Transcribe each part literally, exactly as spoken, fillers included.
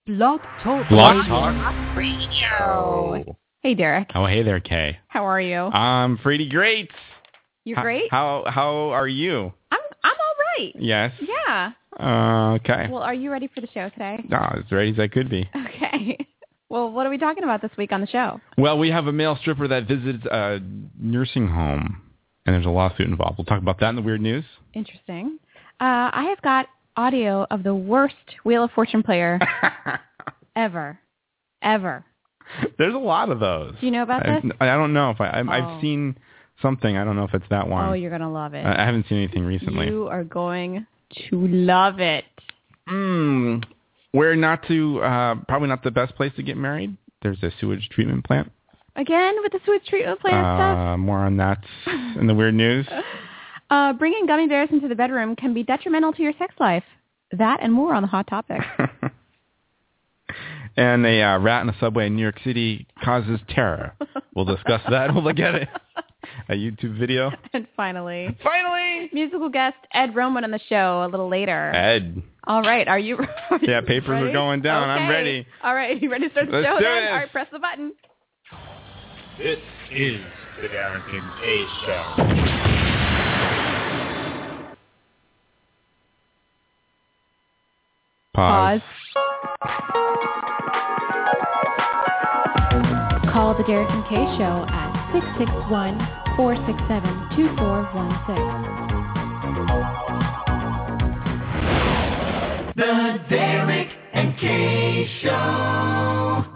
Blog Talk Blog Talk Radio. Hey, Derek. Oh, hey there, Kay. How are you? I'm pretty great. You're great? How how are you? I'm I'm all right. Yes. Yeah. Uh, okay. Well, are you ready for the show today? No, as ready as I could be. Okay. Well, what are we talking about this week on the show? Well, we have a male stripper that visits a nursing home, and there's a lawsuit involved. We'll talk about that in the weird news. Interesting. Uh, I have got audio of the worst Wheel of Fortune player ever. Ever. There's a lot of those. Do you know about I, this? I don't know if I, I oh. I've seen something. I don't know if it's that one. Oh, you're going to love it. I, I haven't seen anything recently. You are going to love it. Hmm. Where not to, uh, probably not the best place to get married. There's a sewage treatment plant. Again, with the sewage treatment plant uh, stuff? More on that in the weird news. Uh, bringing gummy bears into the bedroom can be detrimental to your sex life. That and more on the Hot Topic. And a uh, rat in a subway in New York City causes terror. We'll discuss that. We'll look at it. A YouTube video. And finally. Finally! Musical guest Ed Roman on the show a little later. Ed. All right. Are you, are you Yeah, papers ready? are going down. Okay. I'm ready. All right. You ready to start the Let's show do then? this. All right. Press the button. This is the Derek and Kay Show. Pause. Call the Derek and Kay Show at six six one, four six seven, two four one six. The Derek and Kay Show.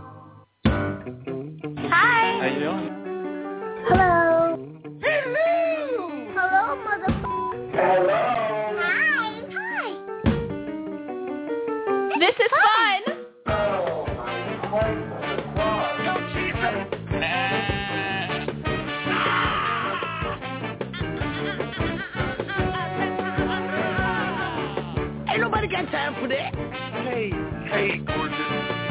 Hi. How you doing? Hello. Hello. Hello, motherfucker. Hello. Hi. Hi. This is fun. Oh, my God. Oh, Jesus. Ain't nobody got time for that. Hey, hey, gorgeous.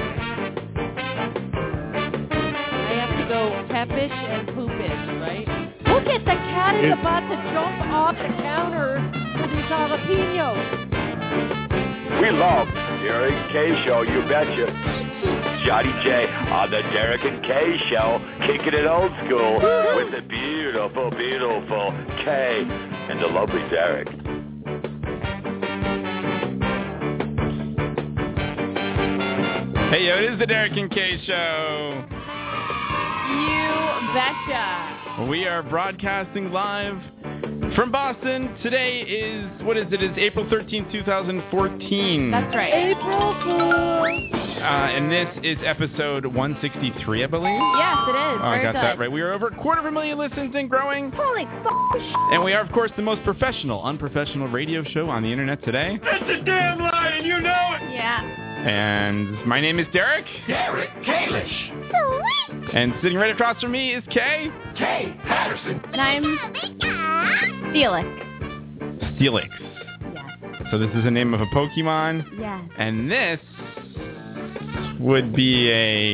I have to go peppish and poopish, right? Look at the cat is about to jump off the counter with his jalapenos. We love Derek and Kay Show, you betcha. Johnny J on the Derek and Kay Show, kicking it old school with the beautiful, beautiful Kay and the lovely Derek. Hey, yo, it is the Derek and Kay Show. You betcha. We are broadcasting live from Boston. Today is, what is it? It's April thirteenth, twenty fourteen. That's right. April Fool. Uh, and this is episode one sixty-three, I believe. Yes, it is. Oh, I Very got good. that right. We are over a quarter of a million listens and growing. Holy f***. And we are, of course, the most professional, unprofessional radio show on the internet today. That's a damn lie, and you know it. Yeah. And my name is Derek. Derek Kalish. Sweet. And sitting right across from me is Kay. Kay Patterson. And I'm Felix. Steelix. Yes. So this is the name of a Pokemon. Yes. And this would be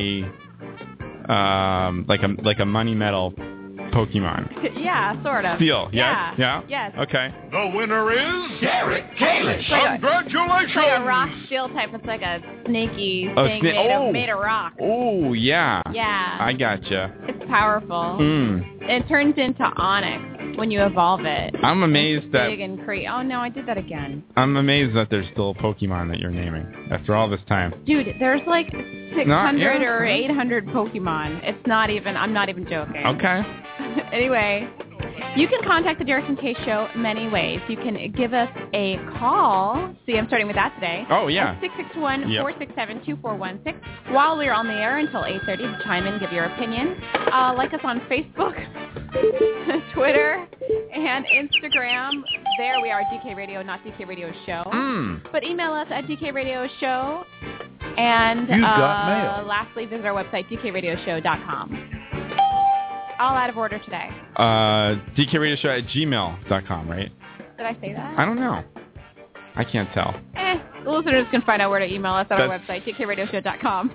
a um like a like a money metal Pokemon. Yeah, sort of. Steel, yes? Yeah. Yeah? Yes. Okay. The winner is Derek Kalish. Like a- congratulations. It's like a rock steel type. It's like a snaky Oh, thing sna- made, oh. of, made of rock. Oh, yeah. Yeah. I gotcha. It's powerful. Mm. It turns into Onyx when you evolve it. I'm amazed that Big and crazy. Oh, no, I did that again. I'm amazed that there's still a Pokemon that you're naming after all this time. Dude, there's like six hundred yeah. or eight hundred Pokemon. It's not even, I'm not even joking. Okay. Anyway, you can contact the Derek and Kay Show many ways. You can give us a call. See, I'm starting with that today. Oh, yeah. six six one, Yep. four six seven, two four one six. While we're on the air until eight thirty, to chime in, give your opinion. Uh, like us on Facebook, Twitter, and Instagram. There we are, D K Radio, not D K Radio Show. Mm. But email us at D K Radio Show. And You've uh, got mail. lastly, visit our website, D K radio show dot com. All out of order today. Uh, D K Radio Show at gmail dot com, right? Did I say that? I don't know. I can't tell. Eh, the listeners can find out where to email us at our That's- website, D K radio show dot com.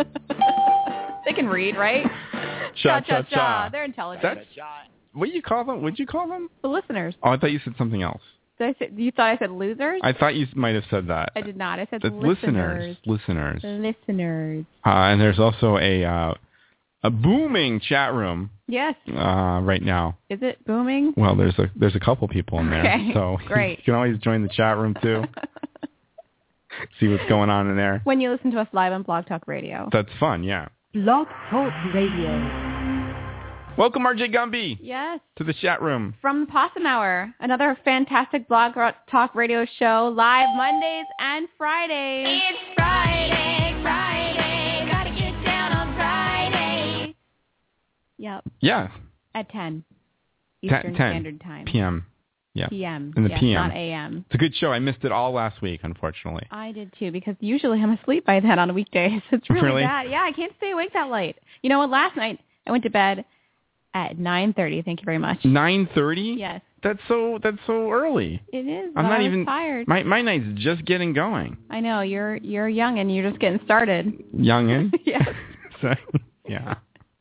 They can read, right? Cha cha cha. They're intelligent. That's what do you call them? What'd you call them? The listeners. Oh, I thought you said something else. Did I say, you thought I said losers? I thought you might have said that. I did not. I said That's listeners. listeners. Listeners. Listeners. Uh, and there's also a uh, a booming chat room. Yes. Uh, right now. Is it booming? Well, there's a there's a couple people in there, okay. so Great. you can always join the chat room too. See what's going on in there. When you listen to us live on Blog Talk Radio. That's fun, yeah. Blog Talk Radio. Welcome, R J Gumby. Yes. To the chat room. From the Possum Hour, another fantastic Blog Talk Radio show, live Mondays and Fridays. It's Friday, Friday, gotta get down on Friday. Yep. Yeah. At ten Eastern ten Standard Time. P M Yeah. P M In the yes, P M not A M. It's a good show. I missed it all last week, unfortunately. I did too, because usually I'm asleep by then on weekdays. It's really, Really? bad. Yeah, I can't stay awake that late. You know what? Last night I went to bed at nine thirty. Thank you very much. nine thirty? Yes. That's so that's so early. It is. I'm but not I was even tired. My my night's just getting going. I know you're you're young and you're just getting started. Youngin? Yes. So, yeah.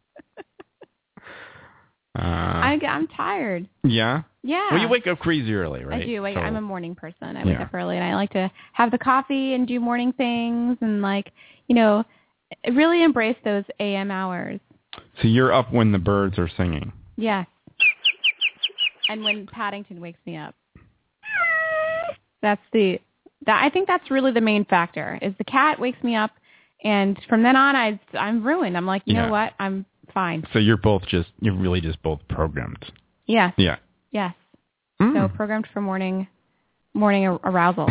Uh, I, I'm tired. yeah? Yeah. Well, you wake up crazy early, right? I do. Wake, So- I'm a morning person. I wake Yeah. up early, and I like to have the coffee and do morning things, and like, you know, really embrace those A M hours. So you're up when the birds are singing. Yes. And when Paddington wakes me up. That's the that I think that's really the main factor. Is the cat wakes me up, and from then on, I I'm ruined. I'm like, you Yeah. know what? I'm fine. So you're both just you're really just both programmed. Yes. Yeah. Yes. Mm. So programmed for morning morning ar- arousal.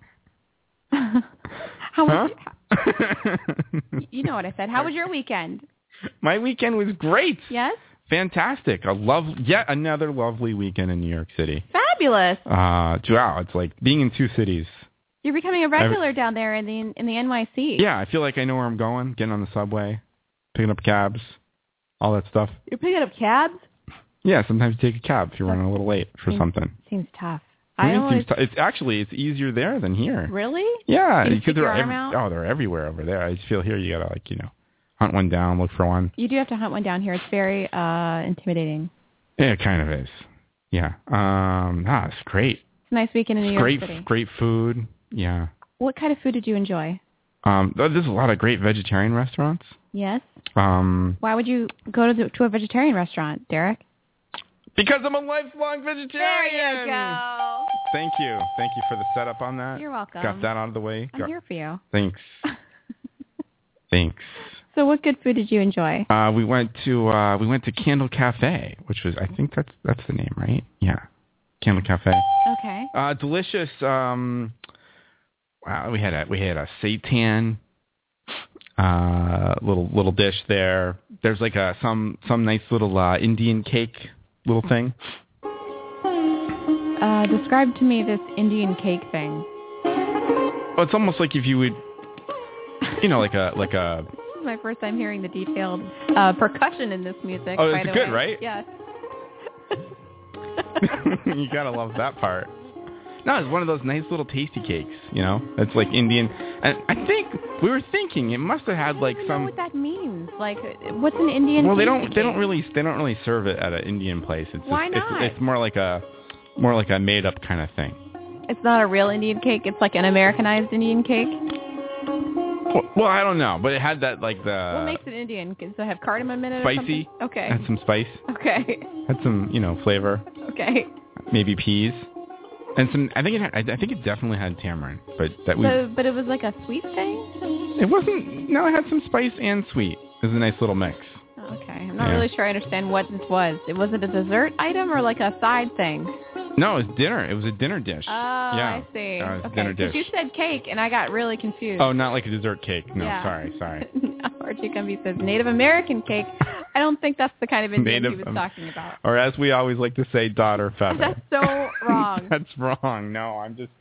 How was Huh? you know what I said? How was your weekend? My weekend was great. Yes. Fantastic. A love yet another lovely weekend in New York City. Fabulous. Uh, wow, it's like being in two cities. You're becoming a regular down there in the in the N Y C. Yeah, I feel like I know where I'm going. Getting on the subway, picking up cabs, all that stuff. You're picking up cabs? Yeah, sometimes you take a cab if you're running a little late for Seems- something. Seems tough. What do I you mean always seems t- it's actually it's easier there than here. Really? Yeah, You because stick they're your arm ev- out? oh they're everywhere over there. I just feel here you gotta like you know hunt one down, look for one. You do have to hunt one down here. It's very uh, intimidating. Yeah, it kind of is. Yeah. Um. Ah, it's great. It's a nice weekend in New It's York great, City. great food. Yeah. What kind of food did you enjoy? Um. There's a lot of great vegetarian restaurants. Yes. Um. Why would you go to the, to a vegetarian restaurant, Derek? Because I'm a lifelong vegetarian. There you go. Thank you. Thank you for the setup on that. You're welcome. Got that out of the way. I'm Got- here for you. Thanks. Thanks. So what good food did you enjoy? Uh, we went to uh, we went to Candle Cafe, which was I think that's that's the name, right? Yeah, Candle Cafe. Okay. Uh, delicious. Um, wow, we had a we had a seitan uh, little little dish there. There's like a some some nice little uh, Indian cake little thing. Uh, describe to me this Indian cake thing. Well, it's almost like if you would, you know, like a like a. This is my first time hearing the detailed uh, percussion in this music. Oh, by it's the good, way. right? Yes. You gotta love that part. No, it's one of those nice little tasty cakes, you know. It's like Indian, and I think we were thinking it must have had like I don't some. know what that means. Like, what's an Indian? Well, they tasty don't. They don't cake? really. They don't really serve it at an Indian place. It's Why just, not? It's, it's more like a, more like a made up kind of thing. It's not a real Indian cake. It's like an Americanized Indian cake. Well, well I don't know, but it had that like the. What makes it Indian? Does it have cardamom in it? Or Spicy. something? Okay. Had some spice. Okay. Had some, you know, flavor. Okay. Maybe peas, and some. I think it. Had, I think it definitely had tamarind, but that we. So, but it was like a sweet thing. It wasn't. No, it had some spice and sweet. It was a nice little mix. Okay. I'm not Yeah. really sure I understand what this was. It was it a dessert item or like a side thing? No, it was dinner. It was a dinner dish. Oh, yeah. I see. Uh, it was a okay. dinner 'Cause dish. you said cake, and I got really confused. Oh, not like a dessert cake. No, Yeah. sorry, sorry. Archie Gumby says Native American cake. I don't think that's the kind of Indian Native he was Am- talking about. Or as we always like to say, daughter feather. That's so wrong. That's wrong. No, I'm just.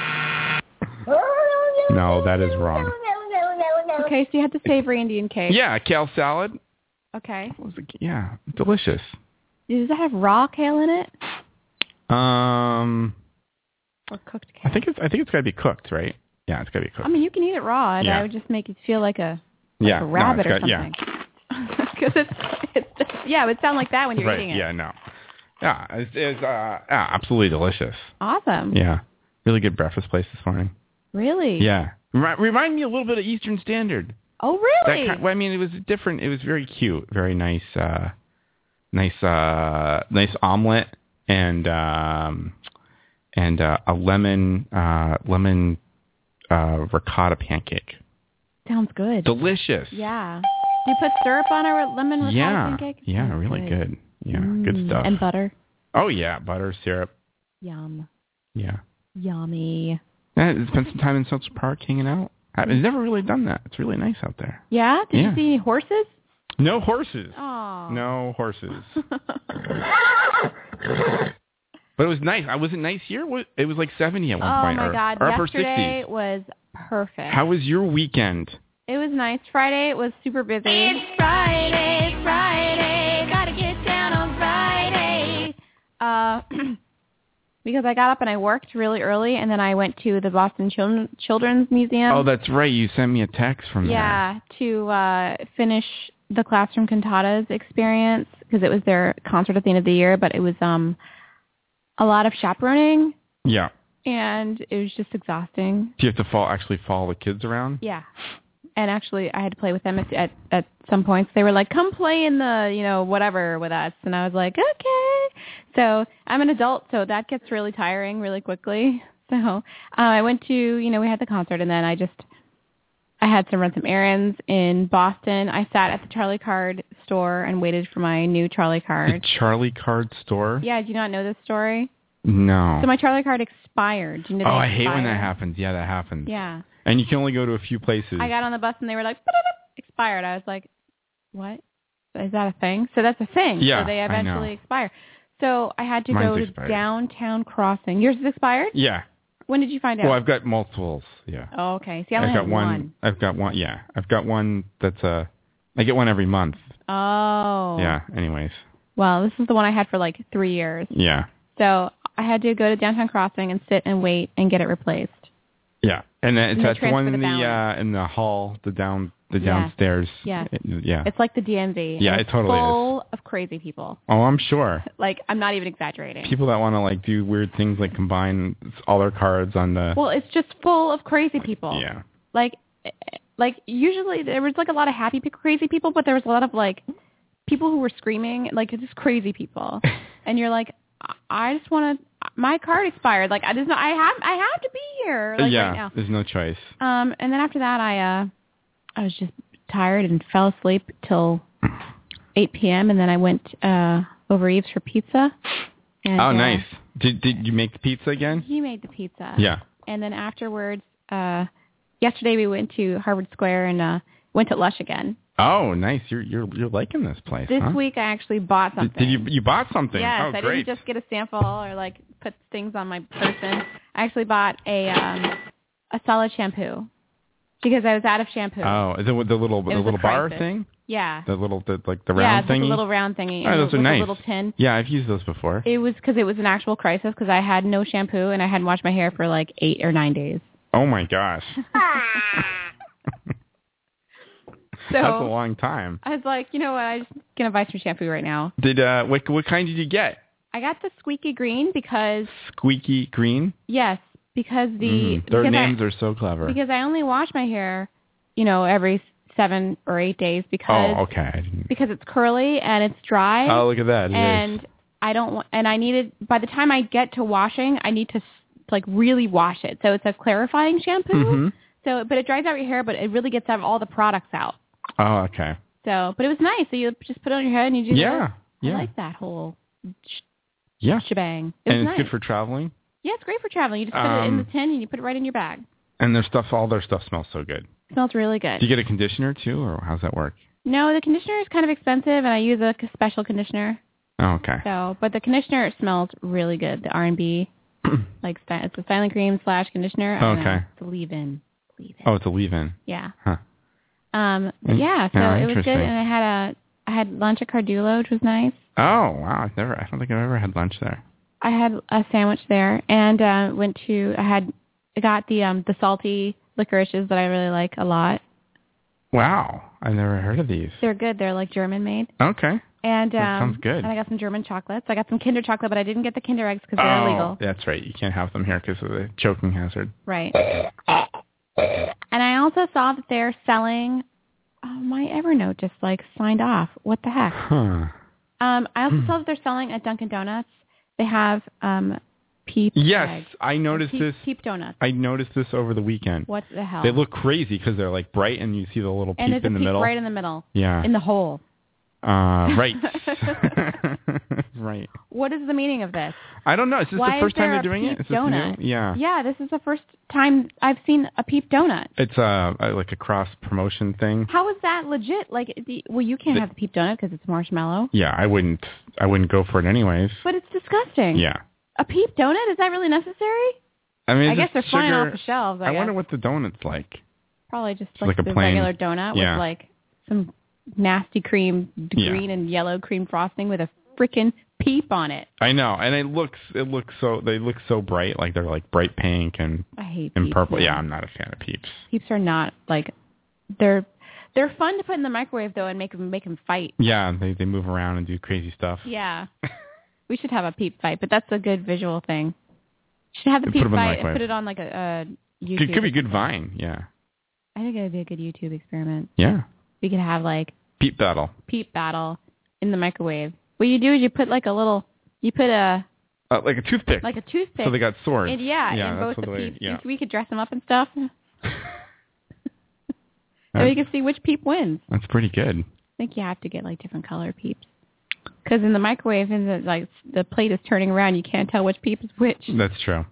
No, that is wrong. Okay, so you had the savory Indian cake. Yeah, kale salad. Okay. What was it? Yeah, delicious. Does that have raw kale in it Um, or cooked kale? I think it's. I think it's got to be cooked, right? Yeah, it's got to be cooked. I mean, you can eat it raw, and Yeah. I would just make it feel like a, like yeah, a rabbit no, or it's got, something. Because it's, it's, yeah, it would sound like that when yeah, you're right. eating it. Yeah, no. Yeah, it's, it's uh, yeah, absolutely delicious. Awesome. Yeah, really good breakfast place this morning. Really? Yeah, Remi- remind me a little bit of Eastern Standard. Oh, really? That kind, well, I mean, it was different. It was very cute, very nice, uh, nice, uh, nice omelet, and um, and uh, a lemon uh, lemon uh, ricotta pancake. Sounds good. Delicious. Yeah. Do you put syrup on a lemon ricotta Yeah, pancake? yeah, That's really good. Yeah, Mm, good stuff. And butter. Oh yeah, butter, syrup. Yum. Yeah. Yummy. Yeah, spent some time in Central Park hanging out. I've never really done that. It's really nice out there. Yeah? Did Yeah. you see any horses? No horses. Oh. No horses. But it was nice. I was it nice here? What- It was like seventy at one Oh point. my or, God. or upper Yesterday sixties. was perfect. How was your weekend? It was nice. Friday it was super busy. It's Friday, Friday, gotta get down on Friday. Uh, because I got up and I worked really early, and then I went to the Boston Children, Children's Museum. Oh, that's right. You sent me a text from Yeah, to uh, finish the Classroom Cantatas experience, because it was their concert at the end of the year, but it was um a lot of chaperoning, there. Yeah. and it was just exhausting. Do you have to follow, actually follow the kids around? Yeah. And actually, I had to play with them at, at at some points. They were like, "Come play in the, you know, whatever with us," and I was like, "Okay." So I'm an adult, so that gets really tiring really quickly. So uh, I went to, you know, we had the concert, and then I just I had to run some errands in Boston. I sat at the Charlie Card store and waited for my new Charlie The Card. Charlie Card store? Yeah, do you not know this story? No. So my Charlie Card expired. Do you know oh, they I hate when expire? that happens. Yeah, that happens. Yeah. And you can only go to a few places. I got on the bus and they were like, expired. I was like, what? Is that a thing? So that's a thing. Yeah, So they I eventually know. expire. So I had to Mine's go to expired. Downtown Crossing. Yours is expired? Yeah. When did you find out? Well, I've got multiples. Yeah. Oh, okay. See, I only I've got have one, one. I've got one. Yeah. I've got one that's uh I get one every month. Oh. Yeah. Anyways. Well, this is the one I had for like three years. Yeah. So I had to go to Downtown Crossing and sit and wait and get it replaced. Yeah. And then it's And they that's the one transfer in the the balance. uh in the hall, the down the Yeah. downstairs. Yeah. It- yeah. It's like the D M V. Yeah, and it it's totally is. full of crazy people. Oh, I'm sure. Like, I'm not even exaggerating. People that want to like do weird things like combine all their cards on the Well, it's just full of crazy people. Yeah. Like, like usually there was like a lot of happy, pe- crazy people, but there was a lot of like people who were screaming, like just crazy people. And you're like, I- I just want to. My card expired. Like I just, I have, I have to be here. Like yeah, right now. there's no choice. Um, and then after that, I, uh, I was just tired and fell asleep till eight p.m. And then I went uh over Eve's for pizza. And, Oh, uh, nice. Did did you make the pizza again? He made the pizza. Yeah. And then afterwards, uh, yesterday we went to Harvard Square and uh, went to Lush again. Oh, nice. You're you're you're liking this place, This huh? week I actually bought Did, something. did you you bought something? Yes, oh, I great. didn't just get a sample or like put things on my person. I actually bought a um, a solid shampoo because I was out of shampoo. Oh, is it with the little It the was a little bar crisis. thing? Yeah. The little the, like the yeah, round it's like thingy. a little round thingy. Oh, and those it are was nice. a little tin. Yeah, I've used those before. It was because it was an actual crisis because I had no shampoo and I hadn't washed my hair for like eight or nine days. Oh my gosh. So That's a long time. I was like, you know what? I'm just gonna buy some shampoo right now. Did uh what what kind did you get? I got the squeaky green because Squeaky green? yes, because the Mm, their because names I, are so clever. because I only wash my hair, you know, every seven or eight days because oh, okay. I didn't... because it's curly and it's dry. Oh, look at that. It and is. I don't want, and I needed by the time I get to washing, I need to s- like really wash it. So it's a clarifying shampoo. Mhm. So, but it dries out your hair, but it really gets out all the products out. Oh, okay. So, but it was nice. So you just put it on your head and you do. Yeah. that. Yeah. I like that whole sh- Yeah. shebang. It was And it's nice. good for traveling. Yeah, it's great for traveling. You just put it in Um, the tin and you put it right in your bag. And their stuff, all their stuff smells so good. It smells really good. Do you get a conditioner too, or how's that work? No, the conditioner is kind of expensive, and I use a c- special conditioner. Oh, okay. So, but the conditioner smells really good. The R and B, like sty- it's a styling cream slash conditioner. I don't know. Okay. It's a leave-in. Leave-in. Oh, it's a leave-in. Yeah. Huh. Um. But Mm, yeah. So yeah, it was good, interesting. and I had a I had lunch at Cardulo, which was nice. Oh, wow. I've never. I don't think I've ever had lunch there. I had a sandwich there, and uh, went to. I had I got the um the salty licorices that I really like a lot. Wow, I never heard of these. They're good. They're like German made. Okay. And um, That sounds good. And I got some German chocolates. I got some Kinder chocolate, but I didn't get the Kinder eggs because they're oh, illegal. That's right. You can't have them here because of the choking hazard. Right. And I also saw that they're selling. Oh, my Evernote just like signed off. What the heck? Huh. Um, I also saw that they're selling at Dunkin' Donuts. They have um, Peep. Yes, eggs. I noticed Peep, this. Peep donuts. I noticed this over the weekend. What the hell? They look crazy because they're like bright, and you see the little and peep there's in a the peep middle. right in the middle. Yeah. In the hole. Uh, right. Right. What is the meaning of this? I don't know. Is this Why the first is there time you're a doing Peep it? Is this donut? new? Yeah. Yeah, this is the first time I've seen a Peep donut. It's uh, uh, like a cross promotion thing. How is that legit? Like, the, well, you can't The- have the Peep donut because it's marshmallow. Yeah, I wouldn't. I wouldn't go for it anyways. But it's disgusting. Yeah. A Peep donut? Is that really necessary? I mean, I it's guess they're just flying sugar. off the shelves. I, I guess. wonder what the donut's like. Probably just It's like, like a the plain- regular donut yeah. with like some nasty cream, Yeah. green and yellow cream frosting with a freaking Peep on it. I know, and it looks it looks so they look so bright, like they're like bright pink and I hate and Peeps, purple. man. Yeah, I'm not a fan of Peeps. Peeps are not like they're they're fun to put in the microwave though and make them make them fight. Yeah, they they move around and do crazy stuff. Yeah, we should have a Peep fight, but that's a good visual thing. Should have the And Peep put 'em in the fight and microwave. put it on like a, a YouTube. It could be good Vine. Yeah. I think it would be a good YouTube experiment. Yeah. We could have like Peep battle. Peep battle in the microwave. What you do is you put like a little, you put a Uh, like a toothpick. like a toothpick. So they got swords. And yeah, yeah, in that's both what the they- peeps. yeah. We could dress them up and stuff. So you can see which peep wins. That's pretty good. I think you have to get like different color peeps. Because in the microwave, and the, like the plate is turning around, you can't tell which peep is which. That's true.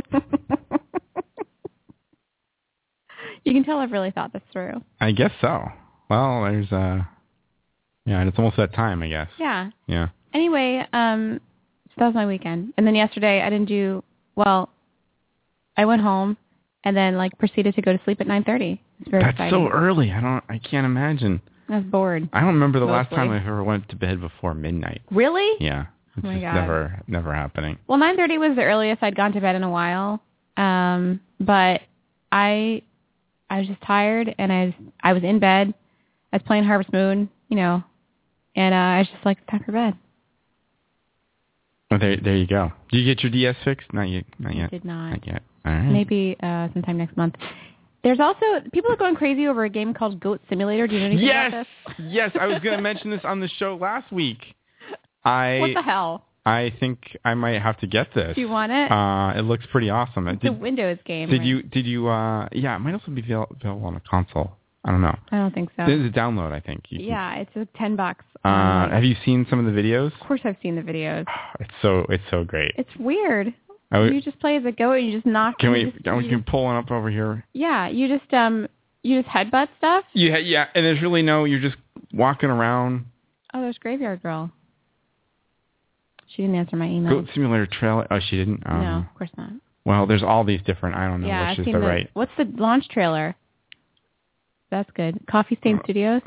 You can tell I've really thought this through. I guess so. Well, there's uh, yeah, and it's almost that time, I guess. Yeah. Yeah. Anyway, um, so that was my weekend. And then yesterday I didn't do, well, I went home and then like proceeded to go to sleep at nine thirty. It's very That's exciting. so early. I don't. I can't imagine. I was bored. I don't remember the last Mostly. time I ever went to bed before midnight. Really? Yeah. It's Oh my just God. never, never happening. Well, nine thirty was the earliest I'd gone to bed in a while. Um, but I, I was just tired, and I was, I was in bed. I was playing Harvest Moon, you know, and uh, I was just like, it's time for bed. Oh, there, there you go. Did you get your D S fixed? Not yet. Not yet. Did not. Not yet. All right. Maybe uh, sometime next month. There's also, people are going crazy over a game called Goat Simulator. Do you know anything Yes. about this? Yes. I was going to mention this on the show last week. I. What the hell? I think I might have to get this. Do you want it? Uh, it looks pretty awesome. It's Did, a Windows game. did right? you? Did you? Uh, yeah, it might also be avail- available on a console. I don't know. I don't think so. There's a download, I think. You can- Yeah, it's a ten bucks. Uh, Um, have you seen some of the videos? of course I've seen the videos. It's so it's so great. It's weird. I would- You just play as a goat and you just knock. Can you we? just- Can we you can just- pull one up over here? Yeah, you just um, you just headbutt stuff. Yeah, yeah. And there's really no. You're just walking around. Oh, there's Graveyard Girl. She didn't answer my email. Goat Simulator trailer. Oh, she didn't. Um, No, of course not. Well, there's all these different. I don't know yeah, which I've is seen the the right. What's the launch trailer? That's good. Coffee Stain Studios.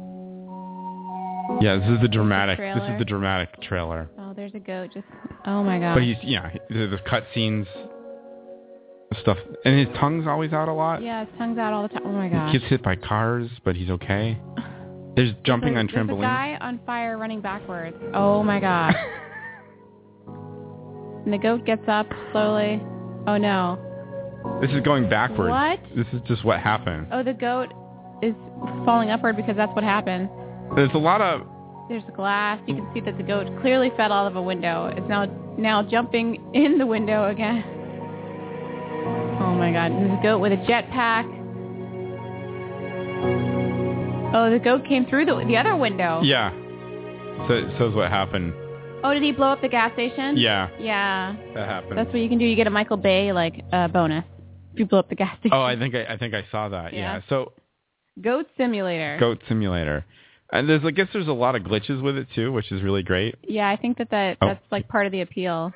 Yeah, this is the dramatic. This trailer. is the dramatic trailer. Oh, there's a goat. Just oh my god. But he's yeah. The, the cut scenes, stuff, and his tongue's always out a lot. Yeah, his tongue's out all the time. Oh my god. He gets hit by cars, but he's okay. There's jumping on There's a trampolines. guy on fire running backwards. Oh my god. And the goat gets up slowly. Oh no. This is going backwards. What? This is just what happened. Oh, the goat is falling upward because that's what happened. There's a lot of There's glass. You can see that the goat clearly fell out of a window. It's now now jumping in the window again. Oh my god. And there's a goat with a jetpack. Oh, the goat came through the the other window. yeah. So it says what happened. Oh, did he blow up the gas station? Yeah, Yeah. that happened. That's what you can do. You get a Michael Bay like uh, bonus if you blow up the gas station. Oh, I think I, I think I saw that. Yeah. Yeah. So Goat Simulator. Goat Simulator, and there's I guess there's a lot of glitches with it too, which is really great. Yeah, I think that, that Oh. that's like part of the appeal.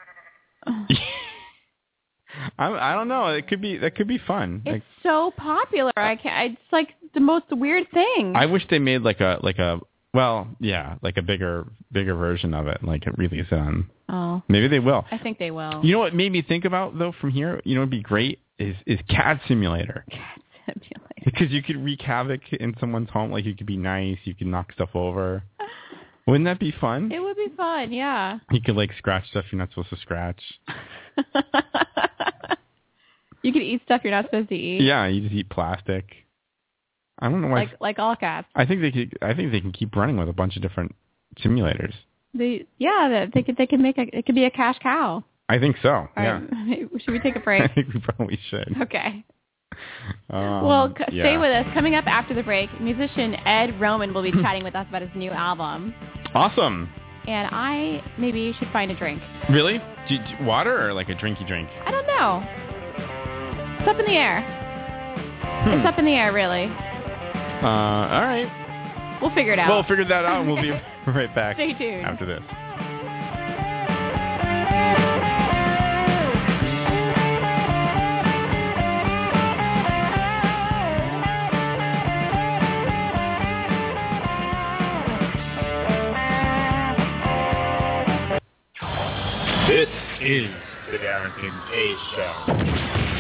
I I don't know. It could be that could be fun. It's Like, so popular. I can't. It's like the most weird thing. I wish they made like a like a well yeah like a bigger bigger version of it, like release it on. oh, Maybe they will. I think they will. You know what made me think about though from here? You know, what'd be great is is C A D Simulator. Cat Simulator. Because you could wreak havoc in someone's home. Like, you could be nice. You could knock stuff over. Wouldn't that be fun? It would be fun, yeah. You could, like, scratch stuff you're not supposed to scratch. You could eat stuff you're not supposed to eat. Yeah, you just eat plastic. I don't know why. Like, like all cats. I think they could. I think they can keep running with a bunch of different simulators. They, yeah, they could. They could make a. It could be a cash cow. I think so. All yeah. Right. Should we take a break? I think we probably should. Okay. Um, well, c- yeah. stay with us. Coming up after the break, musician Ed Roman will be chatting with us about his new album. Awesome. And I maybe should find a drink. Really? Do, do, water or like a drinky drink? I don't know. It's up in the air. Hmm. It's up in the air, really. Uh, all right. We'll figure it out. We'll figure that out, and we'll be right back. Stay tuned. After this. This is the Darren Kincaid Show.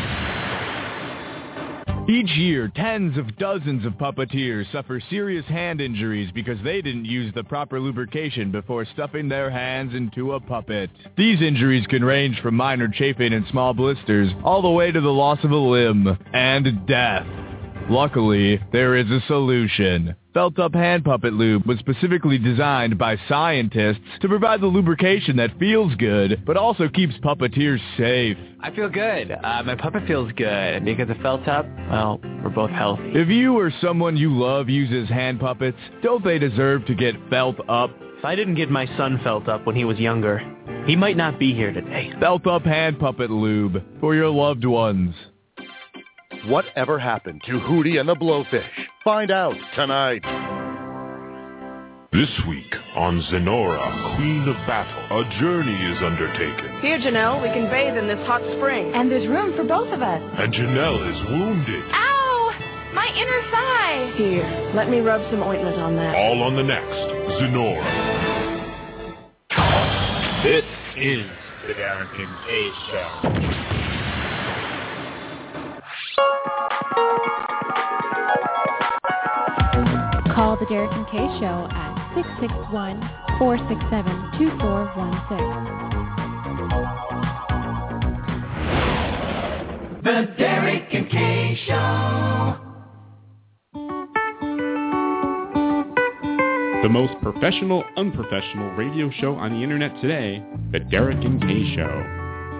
Each year, tens of dozens of puppeteers suffer serious hand injuries because they didn't use the proper lubrication before stuffing their hands into a puppet. These injuries can range from minor chafing and small blisters all the way to the loss of a limb and death. Luckily, there is a solution. Felt-Up Hand Puppet Lube was specifically designed by scientists to provide the lubrication that feels good, but also keeps puppeteers safe. I feel good. Uh, my puppet feels good. Because of Felt-Up, well, we're both healthy. If you or someone you love uses hand puppets, don't they deserve to get felt up? If I didn't get my son felt up when he was younger, he might not be here today. Felt-Up Hand Puppet Lube for your loved ones. Whatever happened to Hootie and the Blowfish? Find out tonight. This week on Zenora, Queen of Battle, a journey is undertaken. Here, Janelle, we can bathe in this hot spring. And there's room for both of us. And Janelle is wounded. Ow! My inner thigh! Here, let me rub some ointment on that. All on the next Zenora. This is the Darren Kincaid Show. Call the Derek and Kay Show at six six one, four six seven, two four one six. The Derek and Kay Show. The most professional, unprofessional radio show on the internet today, The Derek and Kay Show.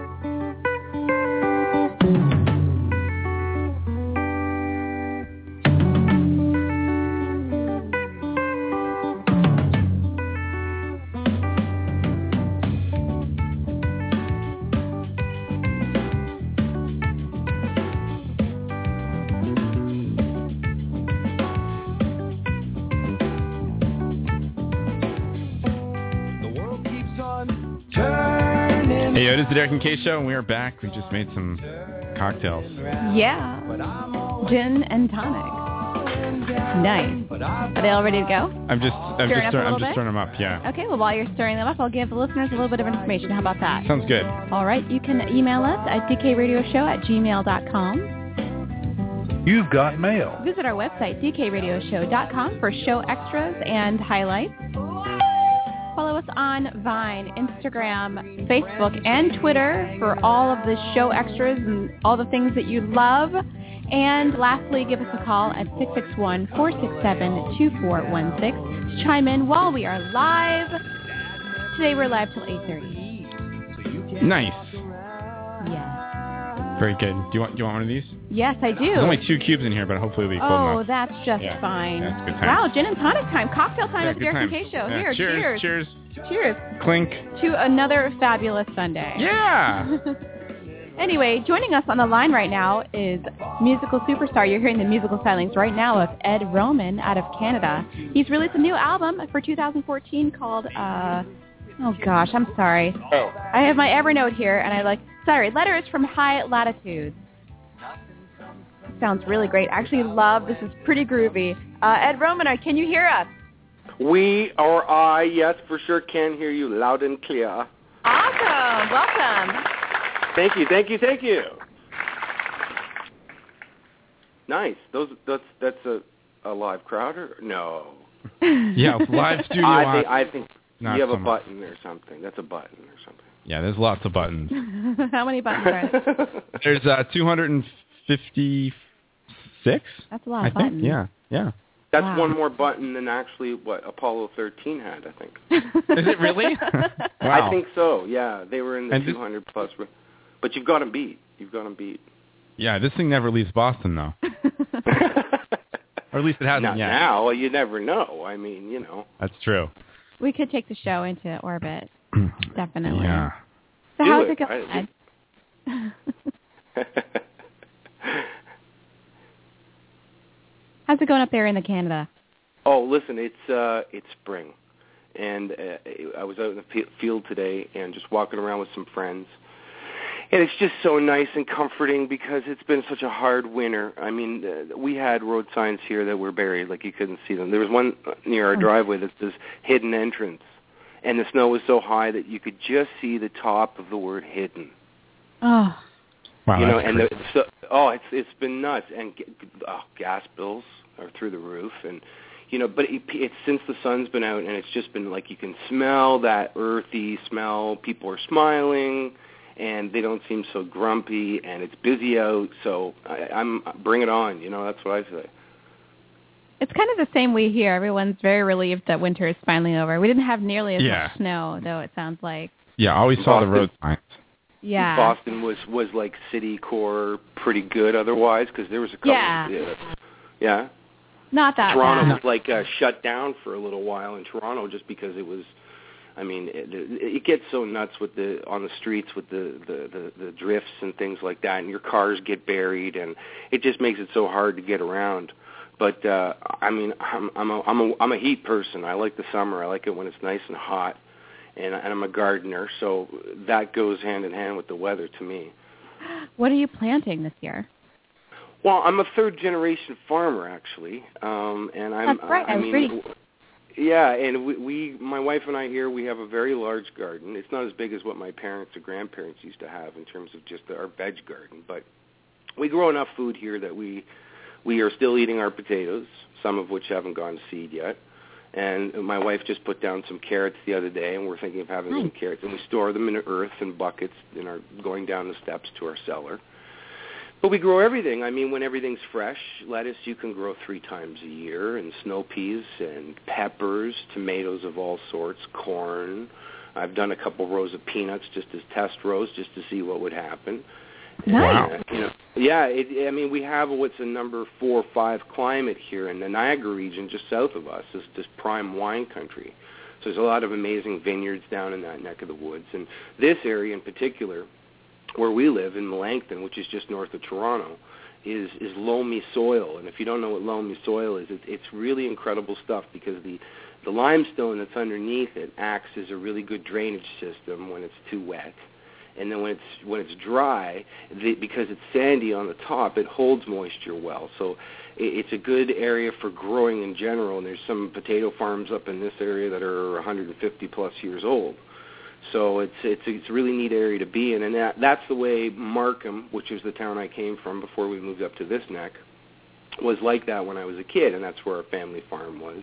It is the Derek and Kay Show, and we are back. We just made some cocktails. Yeah. Gin and tonic. Nice. Are they all ready to go? I'm just, I'm Stirring just, up stir- a I'm little just bit? stirring them up. Yeah. Okay, well, while you're stirring them up, I'll give the listeners a little bit of information. How about that? Sounds good. All right. You can email us at d k radio show at gmail dot com. You've got mail. Visit our website, d k radio show dot com, for show extras and highlights. Follow us on Vine, Instagram, Facebook, and Twitter for all of the show extras and all the things that you love. And lastly, give us a call at six six one, four six seven, two four one six to chime in while we are live. Today we're live till eight thirty. Nice. Yes. Very good. Do you want, do you want one of these? Yes, I do. There's only two cubes in here, but hopefully it'll be full Oh, enough. that's just Yeah. fine. Yeah, it's good time. Wow, gin and tonic time. Cocktail time Yeah, at the good Derek and times. Kay Show. Yeah. Here, Cheers, cheers. cheers. Cheers. Clink. To another fabulous Sunday. Yeah. Anyway, joining us on the line right now is musical superstar. You're hearing the musical stylings right now of Ed Roman out of Canada. He's released a new album for two thousand fourteen called, uh, oh gosh, I'm sorry. Oh. I have my Evernote here, and I like, sorry, Letters from High Latitudes. Sounds really great. I actually love, this is pretty groovy. Uh, Ed Roman, can you hear us? We, or I, yes, for sure can hear you loud and clear. Awesome. Welcome. Thank you, thank you, thank you. Nice. Those that's that's a, a live crowd or no? Yeah, live studio. I think, I think Not you have so a much. button or something. That's a button or something. Yeah, there's lots of buttons. How many buttons are there? There's uh, two hundred fifty-six. That's a lot I of think. buttons. Yeah, yeah. That's Wow. one more button than actually what Apollo thirteen had, I think. Is it really? Wow. I think so. Yeah, they were in the And this- two hundred plus. But you've got them beat. You've got them beat. Yeah, this thing never leaves Boston though. Or at least it hasn't Not yet. now. You never know. I mean, you know. That's true. We could take the show into orbit. Definitely. Yeah. So Do how's it. it going? I- How's it going up there in the Canada? Oh, listen, it's uh, it's spring, and uh, I was out in the fi- field today and just walking around with some friends, and it's just so nice and comforting because it's been such a hard winter. I mean, uh, we had road signs here that were buried, like you couldn't see them. There was one near our driveway that says hidden entrance, and the snow was so high that you could just see the top of the word hidden. Oh. Wow, you know, that's and the, crazy. so, oh, it's it's been nuts, and g- oh, gas bills are through the roof, and you know, but it, it's since the sun's been out, and it's just been like you can smell that earthy smell. People are smiling, and they don't seem so grumpy, and it's busy out. So I, I'm bring it on. You know, that's what I say. It's kind of the same way here. Everyone's very relieved that winter is finally over. We didn't have nearly as Yeah. much snow, though, it sounds like. Yeah, I always saw the Boston. road signs. Yeah. Boston was was like city core pretty good otherwise because there was a couple. Yeah. Uh, yeah. Not that Toronto bad. was like uh, shut down for a little while in Toronto just because it was. I mean, it, it gets so nuts with the on the streets with the, the, the, the drifts and things like that, and your cars get buried, and it just makes it so hard to get around. But uh, I mean, I'm I'm a, I'm a I'm a heat person. I like the summer. I like it when it's nice and hot, and, and I'm a gardener, so that goes hand in hand with the weather to me. What are you planting this year? Well, I'm a third generation farmer actually, um, and I'm. That's right. I, I was mean, reading. Yeah, and we, we, my wife and I here, we have a very large garden. It's not as big as what my parents or grandparents used to have in terms of just our veg garden, but we grow enough food here that we we are still eating our potatoes, some of which haven't gone to seed yet. And my wife just put down some carrots the other day, and we're thinking of having Nice. some carrots, and we store them in earth and buckets and are going down the steps to our cellar. But we grow everything. I mean, when everything's fresh, lettuce you can grow three times a year, and snow peas and peppers, tomatoes of all sorts, corn. I've done a couple rows of peanuts just as test rows, just to see what would happen. Nice. And, uh, you know, yeah, it, I mean, we have what's a number four or five climate here in the Niagara region, just south of us, is this prime wine country. So there's a lot of amazing vineyards down in that neck of the woods. And this area in particular, where we live in Melanchthon, which is just north of Toronto, is is loamy soil. And if you don't know what loamy soil is, it, it's really incredible stuff because the the limestone that's underneath it acts as a really good drainage system when it's too wet. And then when it's when it's dry, the, because it's sandy on the top, it holds moisture well. So it, it's a good area for growing in general. And there's some potato farms up in this area that are one hundred fifty plus years old. So it's it's it's a really neat area to be in, and that that's the way Markham, which is the town I came from before we moved up to this neck, was like that when I was a kid, and that's where our family farm was.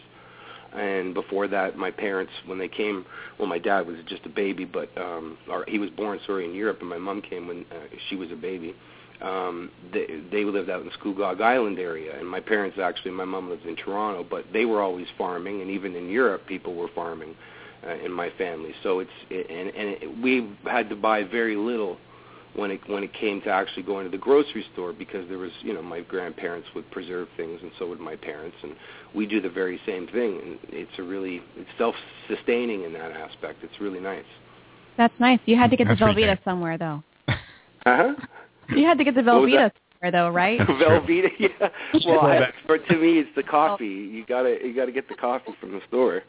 And before that, my parents, when they came, well, my dad was just a baby, but um, or he was born, sorry, in Europe, and my mom came when uh, she was a baby. Um, they they lived out in Scugog Island area, and my parents actually, my mom lives in Toronto, but they were always farming, and even in Europe, people were farming. Uh, in my family, so it's it, and and it, we had to buy very little when it when it came to actually going to the grocery store because there was you know my grandparents would preserve things and so would my parents, and we do the very same thing, and it's a really it's self-sustaining in that aspect. It's really nice. That's nice. You had to get That's the pretty Velveeta nice. somewhere, though. Huh? You had to get the What was Velveeta that? somewhere, though, right? Velveeta, yeah. Well, Well, I, that- for to me, it's the coffee. You gotta you gotta get the coffee from the store.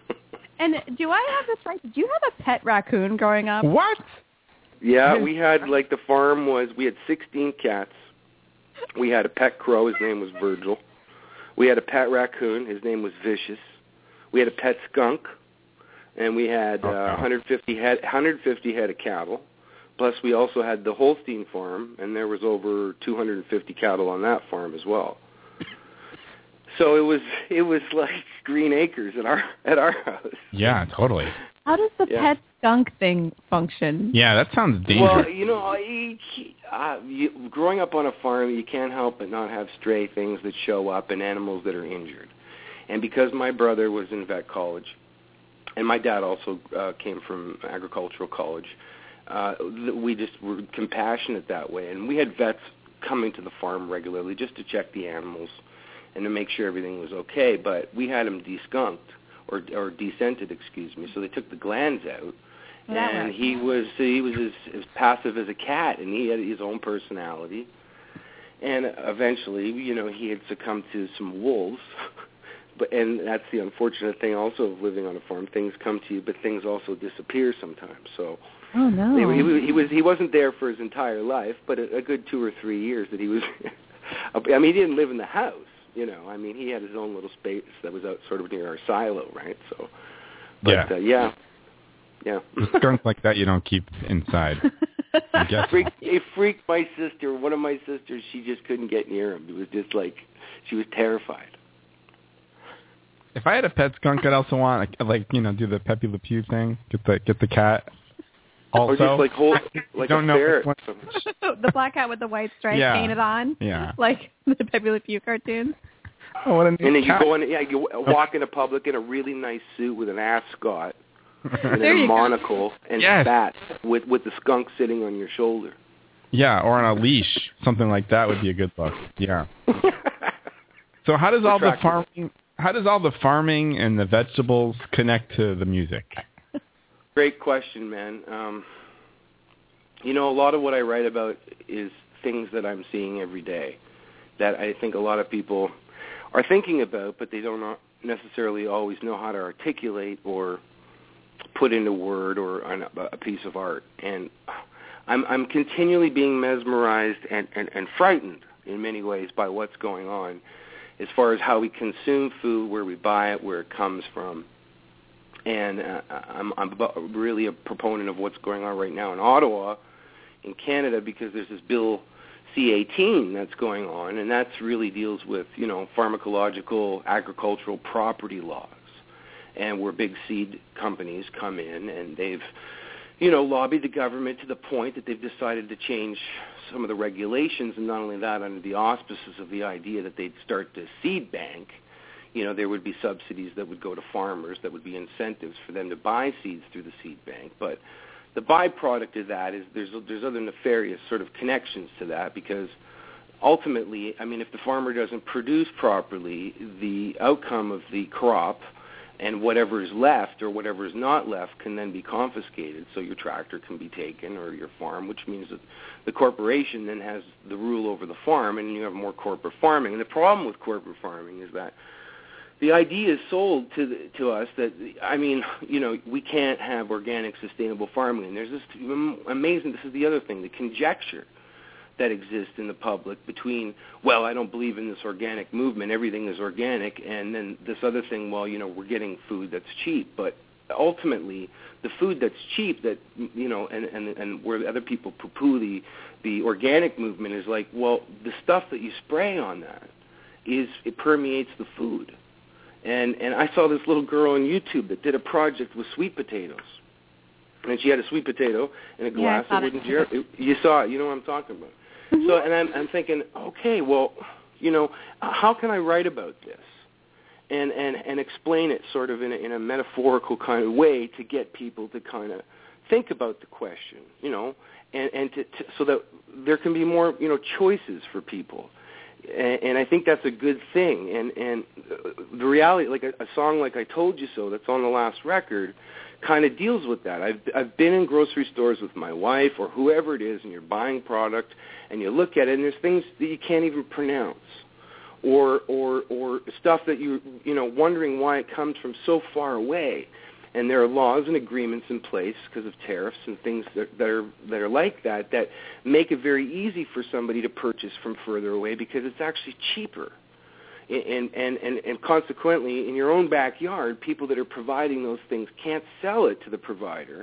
And do I have this right? Did you have a pet raccoon growing up? What? Yeah, we had, like, the farm was, we had sixteen cats. We had a pet crow. His name was Virgil. We had a pet raccoon. His name was Vicious. We had a pet skunk. And we had uh, Okay. one hundred fifty head, one hundred fifty head of cattle. Plus, we also had the Holstein farm, and there was over two hundred fifty cattle on that farm as well. So it was it was like green acres at our at our house. Yeah, totally. How does the Yeah. pet skunk thing function? Yeah, that sounds dangerous. Well, you know, I, uh, you, growing up on a farm, you can't help but not have stray things that show up and animals that are injured. And because my brother was in vet college, and my dad also uh, came from agricultural college, uh, we just were compassionate that way. And we had vets coming to the farm regularly just to check the animals and to make sure everything was okay. But we had them deskunked, or or descented, excuse me. So they took the glands out, Well, that and works. he was he was as, as passive as a cat, and he had his own personality. And eventually, you know, he had succumbed to some wolves. But and that's the unfortunate thing also of living on a farm. Things come to you, but things also disappear sometimes. So Oh no. he, he, he was he wasn't there for his entire life, but a, a good two or three years that he was. I mean, he didn't live in the house. You know, I mean, he had his own little space that was out sort of near our silo, right? So, but yeah. uh, yeah, yeah. A skunk like that you don't keep inside. I guess. Freak, it freaked my sister. One of my sisters, she just couldn't get near him. It was just like she was terrified. If I had a pet skunk, I'd also want like, like you know do the Pepe Le Pew thing, get the get the cat. Also, or just like hold like don't a know ferret. which The black cat with the white stripe Yeah. painted on. Yeah. Like the Pepe Le Pew cartoons. Oh, what a neat And then you cat. go in, yeah, you walk into public in a really nice suit with an ascot and There a you go. monocle and Yes. spats with with the skunk sitting on your shoulder. Yeah, or on a leash, something like that would be a good look. Yeah. So how does all the Attractive. farming, how does all the farming and the vegetables connect to the music? Great question, man. Um, you know, a lot of what I write about is things that I'm seeing every day that I think a lot of people are thinking about, but they don't not necessarily always know how to articulate or put into word or on a, a piece of art. And I'm, I'm continually being mesmerized and, and, and frightened in many ways by what's going on as far as how we consume food, where we buy it, where it comes from. And uh, I'm, I'm about- really a proponent of what's going on right now in Ottawa, in Canada, because there's this bill C eighteen that's going on, and that really deals with, you know, pharmacological agricultural property laws, and where big seed companies come in and they've, you know, lobbied the government to the point that they've decided to change some of the regulations, and not only that, under the auspices of the idea that they'd start the seed bank. You know, there would be subsidies that would go to farmers, that would be incentives for them to buy seeds through the seed bank. But the byproduct of that is there's there's other nefarious sort of connections to that, because ultimately, I mean, if the farmer doesn't produce properly, the outcome of the crop and whatever is left or whatever is not left can then be confiscated, so your tractor can be taken or your farm, which means that the corporation then has the rule over the farm, and you have more corporate farming. And the problem with corporate farming is that the idea is sold to the, to us that, I mean, you know, we can't have organic, sustainable farming. And there's this amazing, this is the other thing, the conjecture that exists in the public between, well, I don't believe in this organic movement, everything is organic, and then this other thing, well, you know, we're getting food that's cheap. But ultimately, the food that's cheap that, you know, and, and, and where other people poo-poo the, the organic movement is like, well, the stuff that you spray on that is, it permeates the food. And and I saw this little girl on YouTube that did a project with sweet potatoes. And she had a sweet potato in a Yeah, I glass saw of wooden that. jar. You saw it. You know what I'm talking about. Mm-hmm. So, and I'm, I'm thinking, okay, well, you know, how can I write about this and, and, and explain it sort of in a, in a metaphorical kind of way to get people to kind of think about the question, you know, and, and to, to, so that there can be more, you know, choices for people. And, and I think that's a good thing. And, and the reality, like a, a song like I Told You So that's on the last record, kind of deals with that. I've I've been in grocery stores with my wife or whoever it is, and you're buying product, and you look at it, and there's things that you can't even pronounce, or or or stuff that you you know wondering why it comes from so far away, and there are laws and agreements in place because of tariffs and things that, that are that are like that that make it very easy for somebody to purchase from further away because it's actually cheaper. And, and, and, and consequently, in your own backyard, people that are providing those things can't sell it to the provider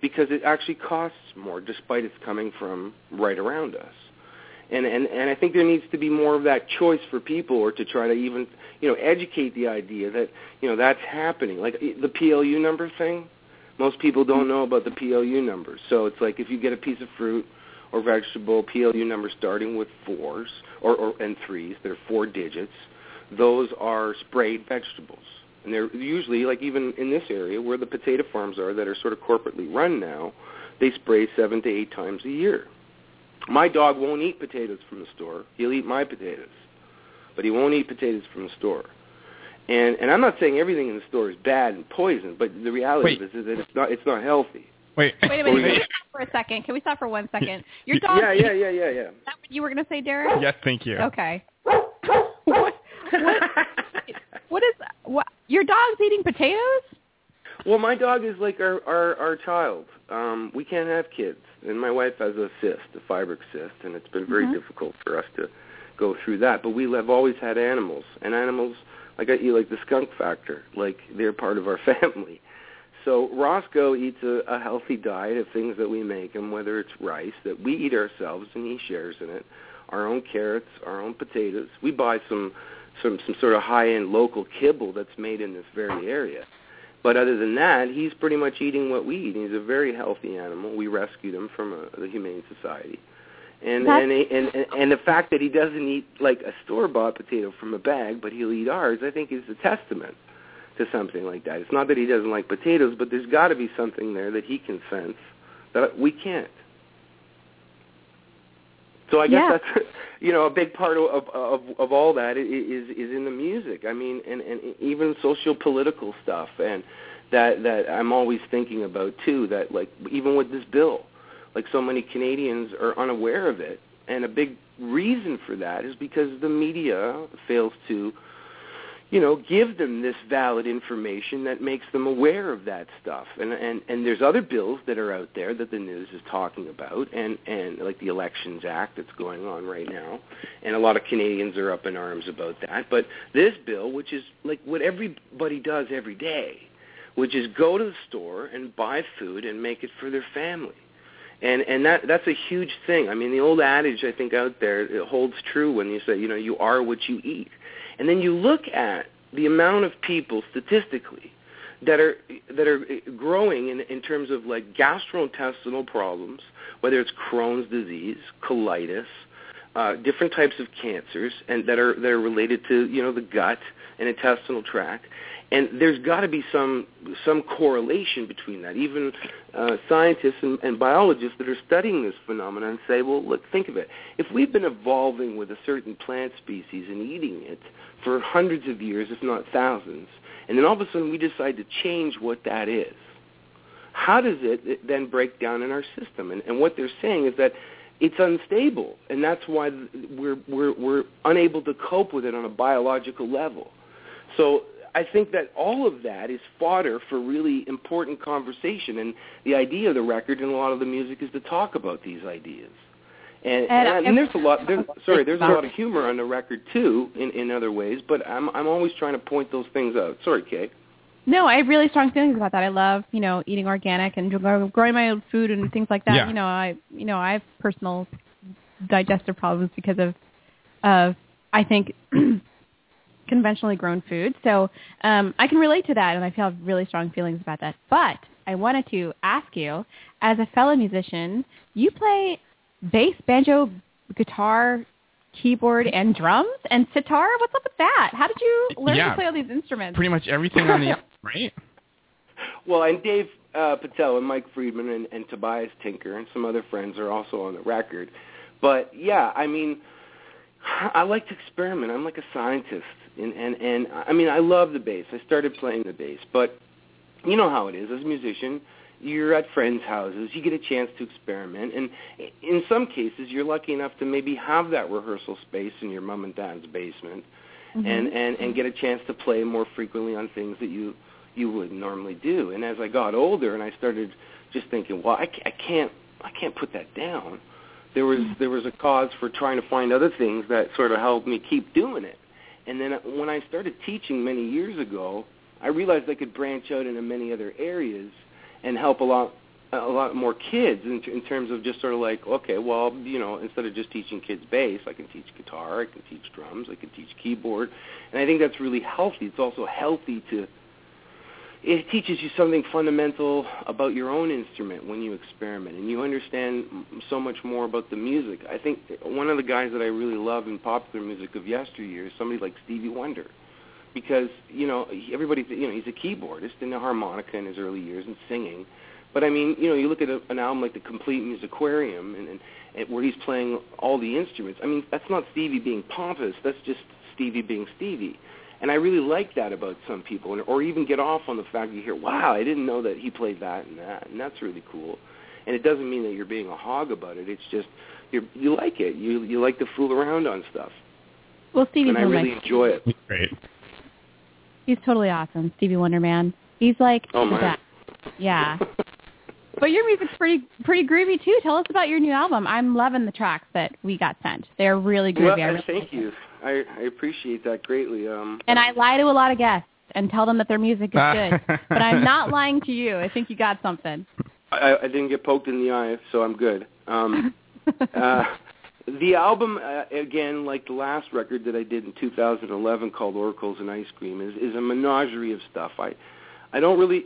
because it actually costs more, despite it's coming from right around us. And, and and I think there needs to be more of that choice for people, or to try to even, you know, educate the idea that, you know, that's happening. Like the P L U number thing, most people don't know about the P L U numbers. So it's like if you get a piece of fruit or vegetable, P L U number starting with fours or, or and threes, they're four digits, those are sprayed vegetables. And they're usually, like even in this area where the potato farms are that are sort of corporately run now, they spray seven to eight times a year. My dog won't eat potatoes from the store. He'll eat my potatoes, but he won't eat potatoes from the store. And and I'm not saying everything in the store is bad and poison, but the reality Wait. is, is that it's not it's not healthy. Wait. Wait a minute. Can we stop for a second? Can we stop for one second? Your dog. Yeah, yeah, yeah, yeah, yeah. Is that what you were going to say, Derek? Yes, thank you. Okay. what, what, what is what? Your dog's eating potatoes? Well, my dog is like our our, our child. Um, we can't have kids, and my wife has a cyst, a fibroid cyst, and it's been very mm-hmm. difficult for us to go through that. But we have always had animals, and animals, like I eat like the skunk factor, like they're part of our family. So Roscoe eats a, a healthy diet of things that we make him, whether it's rice that we eat ourselves and he shares in it, our own carrots, our own potatoes. We buy some some some sort of high-end local kibble that's made in this very area. But other than that, he's pretty much eating what we eat. He's a very healthy animal. We rescued him from a, the Humane Society. And and, and and and the fact that he doesn't eat like a store-bought potato from a bag, but he'll eat ours, I think is a testament to something like that. It's not that he doesn't like potatoes, but there's got to be something there that he can sense that we can't. So I guess yeah. that's, you know, a big part of, of of all that is is in the music. I mean, and, and even socio-political stuff, and that that I'm always thinking about too. That like even with this bill, like so many Canadians are unaware of it, and a big reason for that is because the media fails to, you know, give them this valid information that makes them aware of that stuff. And and, and there's other bills that are out there that the news is talking about, and, and like the Elections Act that's going on right now. And a lot of Canadians are up in arms about that. But this bill, which is like what everybody does every day, which is go to the store and buy food and make it for their family. And and that that's a huge thing. I mean, the old adage, I think, out there, it holds true when you say, you know, you are what you eat. And then you look at the amount of people statistically that are that are growing in, in terms of like gastrointestinal problems, whether it's Crohn's disease, colitis, uh, different types of cancers, and that are that are related to, you know, the gut and intestinal tract. And there's got to be some some correlation between that. Even uh, scientists and, and biologists that are studying this phenomenon say, well, look, think of it. If we've been evolving with a certain plant species and eating it for hundreds of years, if not thousands, and then all of a sudden we decide to change what that is, how does it then break down in our system? And, and what they're saying is that it's unstable, and that's why we're we're we're unable to cope with it on a biological level. So I think that all of that is fodder for really important conversation, and the idea of the record and a lot of the music is to talk about these ideas. And, and, and, and there's a lot. There's, sorry, there's a lot of humor on the record too, in, in other ways. But I'm I'm always trying to point those things out. Sorry, Kay. No, I have really strong feelings about that. I love, you know, eating organic and growing my own food and things like that. Yeah. You know, I you know I have personal digestive problems because of of I think. conventionally grown food. So um, I can relate to that, and I feel really strong feelings about that. But I wanted to ask you, as a fellow musician, you play bass, banjo, guitar, keyboard, and drums, and sitar? What's up with that? How did you learn yeah, to play all these instruments? Pretty much everything on the album, right? Well, and Dave uh, Patel and Mike Friedman and, and Tobias Tinker and some other friends are also on the record. But, yeah, I mean, I like to experiment. I'm like a scientist. And, and, and I mean, I love the bass. I started playing the bass. But you know how it is. As a musician, you're at friends' houses. You get a chance to experiment. And in some cases, you're lucky enough to maybe have that rehearsal space in your mom and dad's basement mm-hmm. and, and, and get a chance to play more frequently on things that you, you wouldn't normally do. And as I got older and I started just thinking, well, I, I can't I can't put that down, there was there was a cause for trying to find other things that sort of helped me keep doing it. And then when I started teaching many years ago, I realized I could branch out into many other areas and help a lot a lot more kids in, in terms of just sort of like, okay, well, you know, instead of just teaching kids bass, I can teach guitar, I can teach drums, I can teach keyboard, and I think that's really healthy. It's also healthy to, it teaches you something fundamental about your own instrument when you experiment, and you understand so much more about the music. I think one of the guys that I really love in popular music of yesteryear is somebody like Stevie Wonder, because, you know, everybody, you know, he's a keyboardist and a harmonica in his early years and singing. But, I mean, you know, you look at a, an album like The Complete Musicarium and, and, and where he's playing all the instruments. I mean, that's not Stevie being pompous. That's just Stevie being Stevie. And I really like that about some people, and, or even get off on the fact that you hear, wow, I didn't know that he played that and that, and that's really cool. And it doesn't mean that you're being a hog about it. It's just you're, you like it. You you like to fool around on stuff. Well, Stevie's and I really like, enjoy it. Great. He's totally awesome, Stevie Wonder, man. He's like oh, the my. best. Yeah. But your music's pretty pretty groovy too. Tell us about your new album. I'm loving the tracks that we got sent. They're really groovy. Well, I really thank you. I, I appreciate that greatly. Um, and I lie to a lot of guests and tell them that their music is good. But I'm not lying to you. I think you got something. I, I didn't get poked in the eye, so I'm good. Um, uh, the album, uh, again, like the last record that I did in two thousand eleven called Oracles and Ice Cream, is, is a menagerie of stuff. I, I don't really...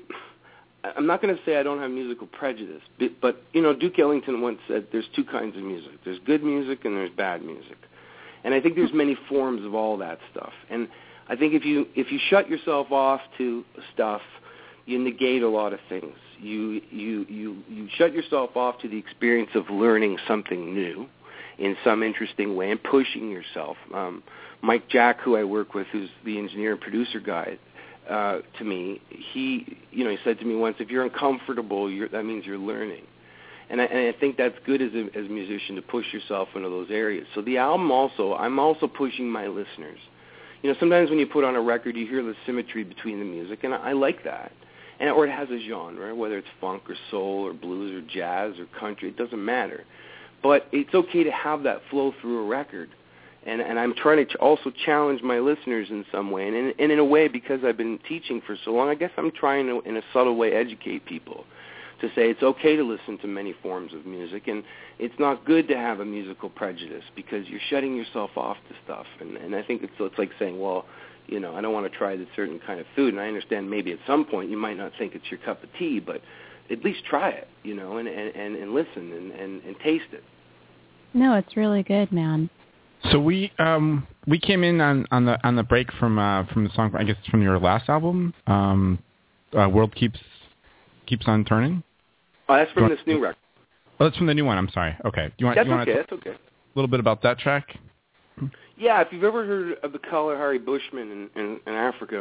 I'm not going to say I don't have musical prejudice, but, but, you know, Duke Ellington once said there's two kinds of music. There's good music and there's bad music. And I think there's many forms of all that stuff. And I think if you if you shut yourself off to stuff, you negate a lot of things. You you you you shut yourself off to the experience of learning something new in some interesting way and pushing yourself. Um, Mike Jack, who I work with, who's the engineer and producer guy, uh, to me, he you know he said to me once, if you're uncomfortable, you're, that means you're learning. And I, and I think that's good as a, as a musician to push yourself into those areas. So the album also, I'm also pushing my listeners. You know, sometimes when you put on a record, you hear the symmetry between the music, and I, I like that. And or it has a genre, whether it's funk or soul or blues or jazz or country, it doesn't matter. But it's okay to have that flow through a record. And and I'm trying to ch- also challenge my listeners in some way. And in, and in a way, because I've been teaching for so long, I guess I'm trying to, in a subtle way, educate people to say it's okay to listen to many forms of music, and it's not good to have a musical prejudice because you're shutting yourself off to stuff. And, and I think it's, it's like saying, well, you know, I don't want to try this certain kind of food, and I understand maybe at some point you might not think it's your cup of tea, but at least try it, you know, and, and, and, and listen and, and, and taste it. No, it's really good, man. So we um, we came in on, on the on the break from uh, from the song, I guess from your last album, um, uh, World Keeps Keeps on Turning. Oh, that's from this new record. Oh, that's from the new one. I'm sorry. Okay. Do you want? That's you want okay. to That's okay. A little bit about that track. Yeah, if you've ever heard of the Kalahari Bushmen in, in, in Africa,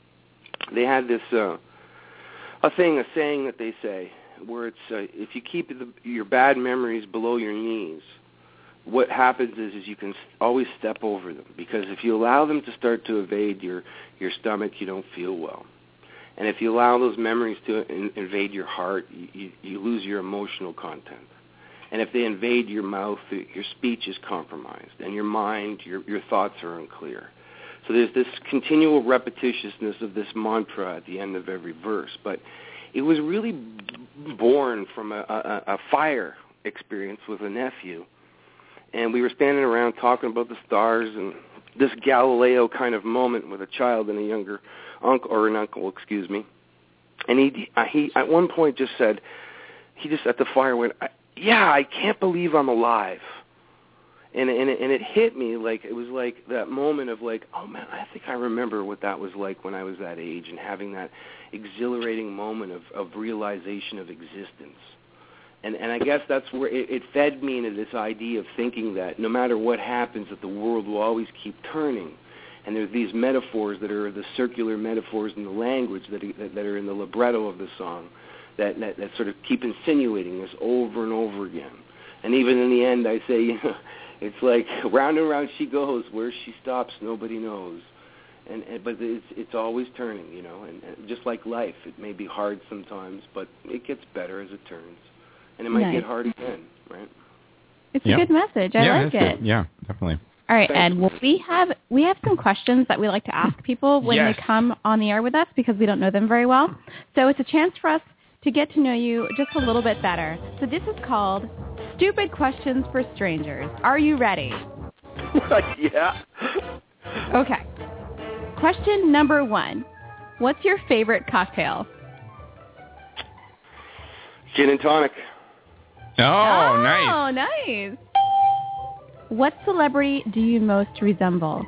they had this uh, a thing, a saying that they say, where it's uh, if you keep the, your bad memories below your knees, what happens is is you can always step over them, because if you allow them to start to evade your your stomach, you don't feel well. And if you allow those memories to in, invade your heart, you, you, you lose your emotional content. And if they invade your mouth, your speech is compromised, and your mind, your, your thoughts are unclear. So there's this continual repetitiousness of this mantra at the end of every verse. But it was really born from a, a, a fire experience with a nephew. And we were standing around talking about the stars and this Galileo kind of moment with a child and a younger uncle, or an uncle, excuse me. And he, he at one point just said, he just at the fire went, yeah, I can't believe I'm alive. And and it, and it hit me like, it was like that moment of like, oh man, I think I remember what that was like when I was that age, and having that exhilarating moment of, of realization of existence. And and I guess that's where it, it fed me into this idea of thinking that no matter what happens, that the world will always keep turning. And there's these metaphors that are the circular metaphors in the language that that are in the libretto of the song that, that that sort of keep insinuating this over and over again. And even in the end, I say, you know, it's like round and round she goes, where she stops, nobody knows. And, and but it's it's always turning, you know. And, and just like life, it may be hard sometimes, but it gets better as it turns, and it might nice. get hard again, right? It's yeah. a good message. I yeah, like it. it. Yeah, definitely. All right, Ed. Well, we have we have some questions that we like to ask people when yes. they come on the air with us, because we don't know them very well. So it's a chance for us to get to know you just a little bit better. So this is called Stupid Questions for Strangers. Are you ready? Yeah. Okay. Question number one. What's your favorite cocktail? Gin and tonic. Oh, oh nice. Oh, nice. What celebrity do you most resemble?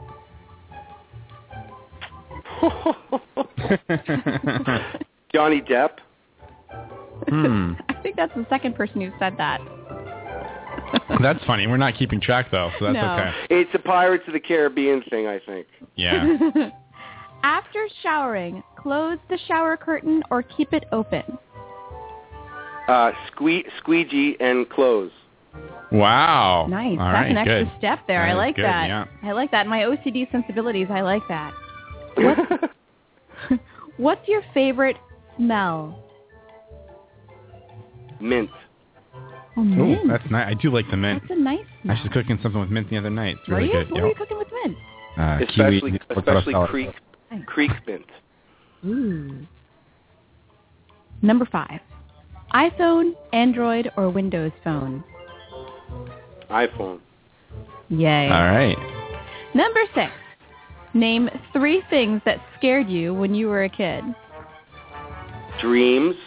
Johnny Depp. Hmm. I think that's the second person who said that. That's funny. We're not keeping track, though, so that's No. okay. It's a Pirates of the Caribbean thing, I think. Yeah. After showering, close the shower curtain or keep it open? Uh, sque- squeegee and close. Wow. Nice. All That's right, an extra good. step there. That I is like good, that. yeah. I like that. My O C D sensibilities, I like that. What, what's your favorite smell? Mint. Oh, mint. Ooh, that's nice. I do like the mint. That's a nice smell. I was cooking something with mint the other night. It's Were really you? good. What Yep. were you cooking with mint? Uh, especially kiwi, especially salad. creek, creek mint. Ooh. Number five. iPhone, Android, or Windows phone? iPhone. Yay. All right. Number six. Name three things that scared you when you were a kid. Dreams.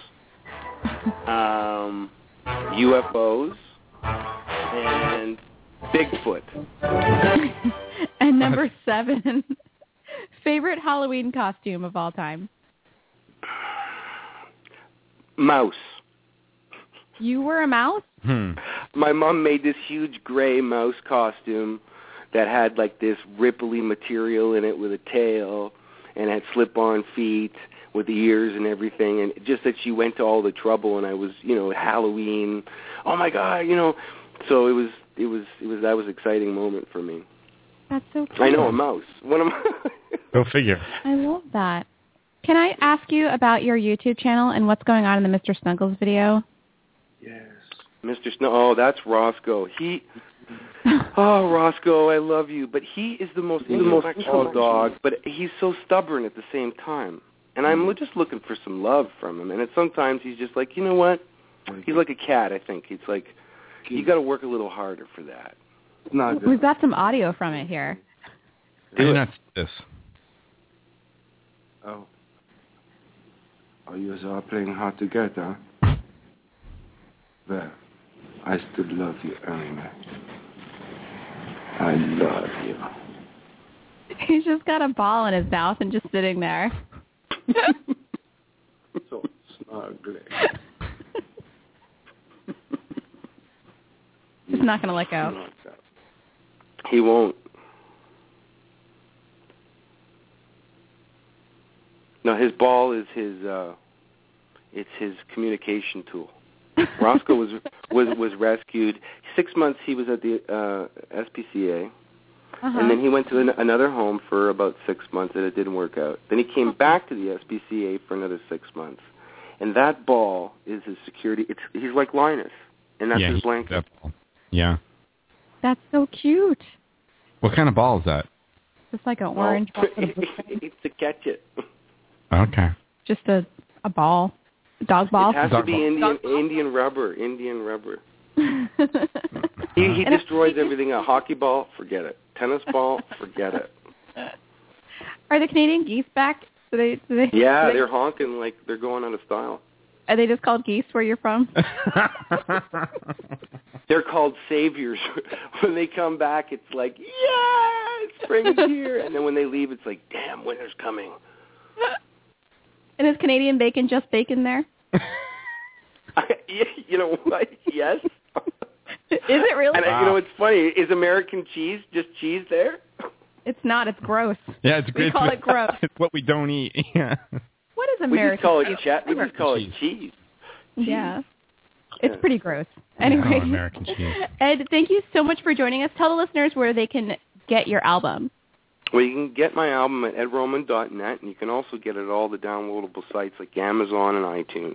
um, U F Os. And Bigfoot. And number seven. Favorite Halloween costume of all time? Mouse. You were a mouse? Hmm. My mom made this huge gray mouse costume that had like this ripply material in it with a tail and had slip-on feet with the ears and everything, and just that she went to all the trouble, and I was, you know, Halloween. Oh my God, you know. So it was, it was, it was that was an exciting moment for me. That's so cute. I know, a mouse. One of my Go figure. I love that. Can I ask you about your YouTube channel and what's going on in the Mister Snuggles video? Yes. Mister Snow. Oh, that's Roscoe. He. Oh, Roscoe, I love you, but he is the most intellectual dog, but he's so stubborn at the same time. And I'm just looking for some love from him. And it's, sometimes he's just like, you know what? He's like a cat, I think. It's like, you got to work a little harder for that. Not We've got some audio from it here. I did not see this. Oh. Oh, you are playing hard to get, huh? Well, I still love you anyway. I love you. He's just got a ball in his mouth and just sitting there. So snuggly. He's not going to let go. He won't. No, his ball is his, uh, it's his communication tool. Roscoe was was was rescued. Six months he was at the uh, S P C A, uh-huh. and then he went to an, another home for about six months, and it didn't work out. Then he came back to the S P C A for another six months, and that ball is his security. It's he's like Linus, and that's yeah, his blanket. That ball. Yeah. That's so cute. What kind of ball is that? Just like an orange ball. It's to catch it. Okay. Just a a ball. Dog ball? It has Dog to be ball. Indian Indian rubber. Indian rubber. he he destroys everything. A hockey ball, forget it. Tennis ball, forget it. Are the Canadian geese back? Do they, do they, yeah, do they, they're honking like they're going out of style. Are they just called geese where you're from? They're called saviors. When they come back, it's like, yeah, spring's here. And then when they leave, it's like, damn, winter's coming. And is Canadian bacon just bacon there? You know what? Yes. Is it really? And wow. You know what's funny? Is American cheese just cheese there? It's not. It's gross. Yeah, it's we it's, call it gross. It's what we don't eat. Yeah. What is American? We just call it cheese? chat. We just call it cheese. cheese. Yeah. It's pretty gross. Anyway, oh, American cheese. Ed, thank you so much for joining us. Tell the listeners where they can get your album. Well, you can get my album at ed roman dot net, and you can also get it at all the downloadable sites like Amazon and iTunes.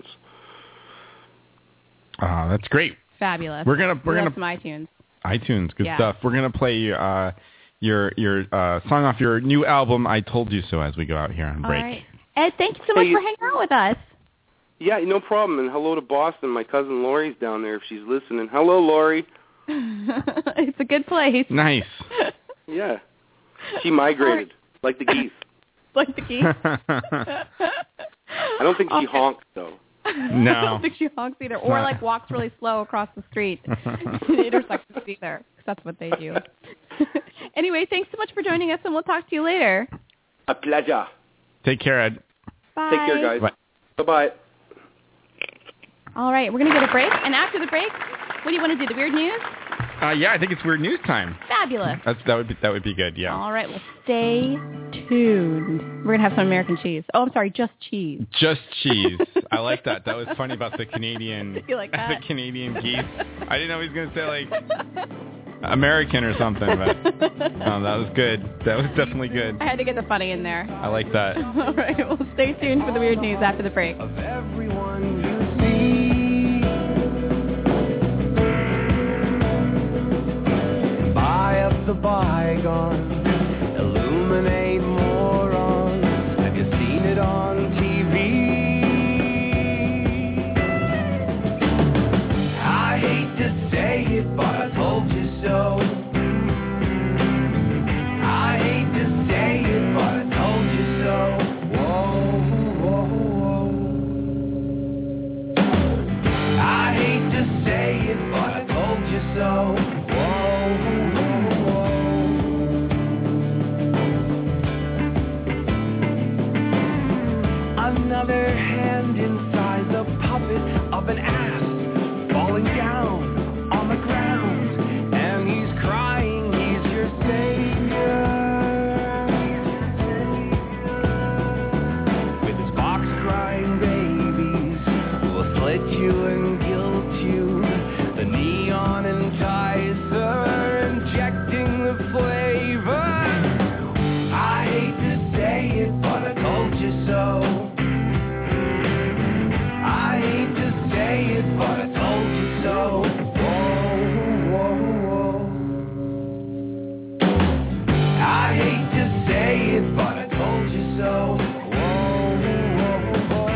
Oh, that's great. Fabulous. We're gonna we're we gonna some iTunes. iTunes, good yeah. stuff. We're gonna play uh, your your uh, song off your new album, "I Told You So," as we go out here on break. All right. Ed, thank you so much hey, you, for hanging out with us. Yeah, no problem. And hello to Boston. My cousin Lori's down there if she's listening. Hello, Lori. It's a good place. Nice. Yeah. She migrated, like the geese. Like the geese? I don't think she Okay. honks, though. No. I don't think she honks either. Or, like, walks really slow across the street. The intersections either. That's what they do. Anyway, thanks so much for joining us, and we'll talk to you later. A pleasure. Take care, Ed. Bye. Take care, guys. Bye. Bye-bye. All right, we're going to get a break. And after the break, what do you want to do, the weird news? Uh, yeah, I think it's weird news time. Fabulous. That's that would be that would be good. Yeah. All right, well, stay tuned. We're going to have some American cheese. Oh, I'm sorry, just cheese. Just cheese. I like that. That was funny about the Canadian. You like that? The Canadian geese. I didn't know he was going to say like American or something, but no, that was good. That was definitely good. I had to get the funny in there. I like that. All right, well, stay tuned for the weird news after the break. Of everyone you see. Buy up the bygone, illuminate morons. Have you seen it on T V? I hate to say it, but I told you so. I hate to say it, but I told you so. Whoa, whoa, whoa. I hate to say it, but I told you so. Another hand inside the puppet of an ass, falling down on the ground, and he's crying, he's your savior. With his box crying babies, who will slit you and guilt you, the neon enticer injecting the flavor. I hate to say it, but I told you so. I hate to say it, but I told you so. Whoa, whoa, whoa. I hate to say it, but I told you so. Whoa, whoa, whoa.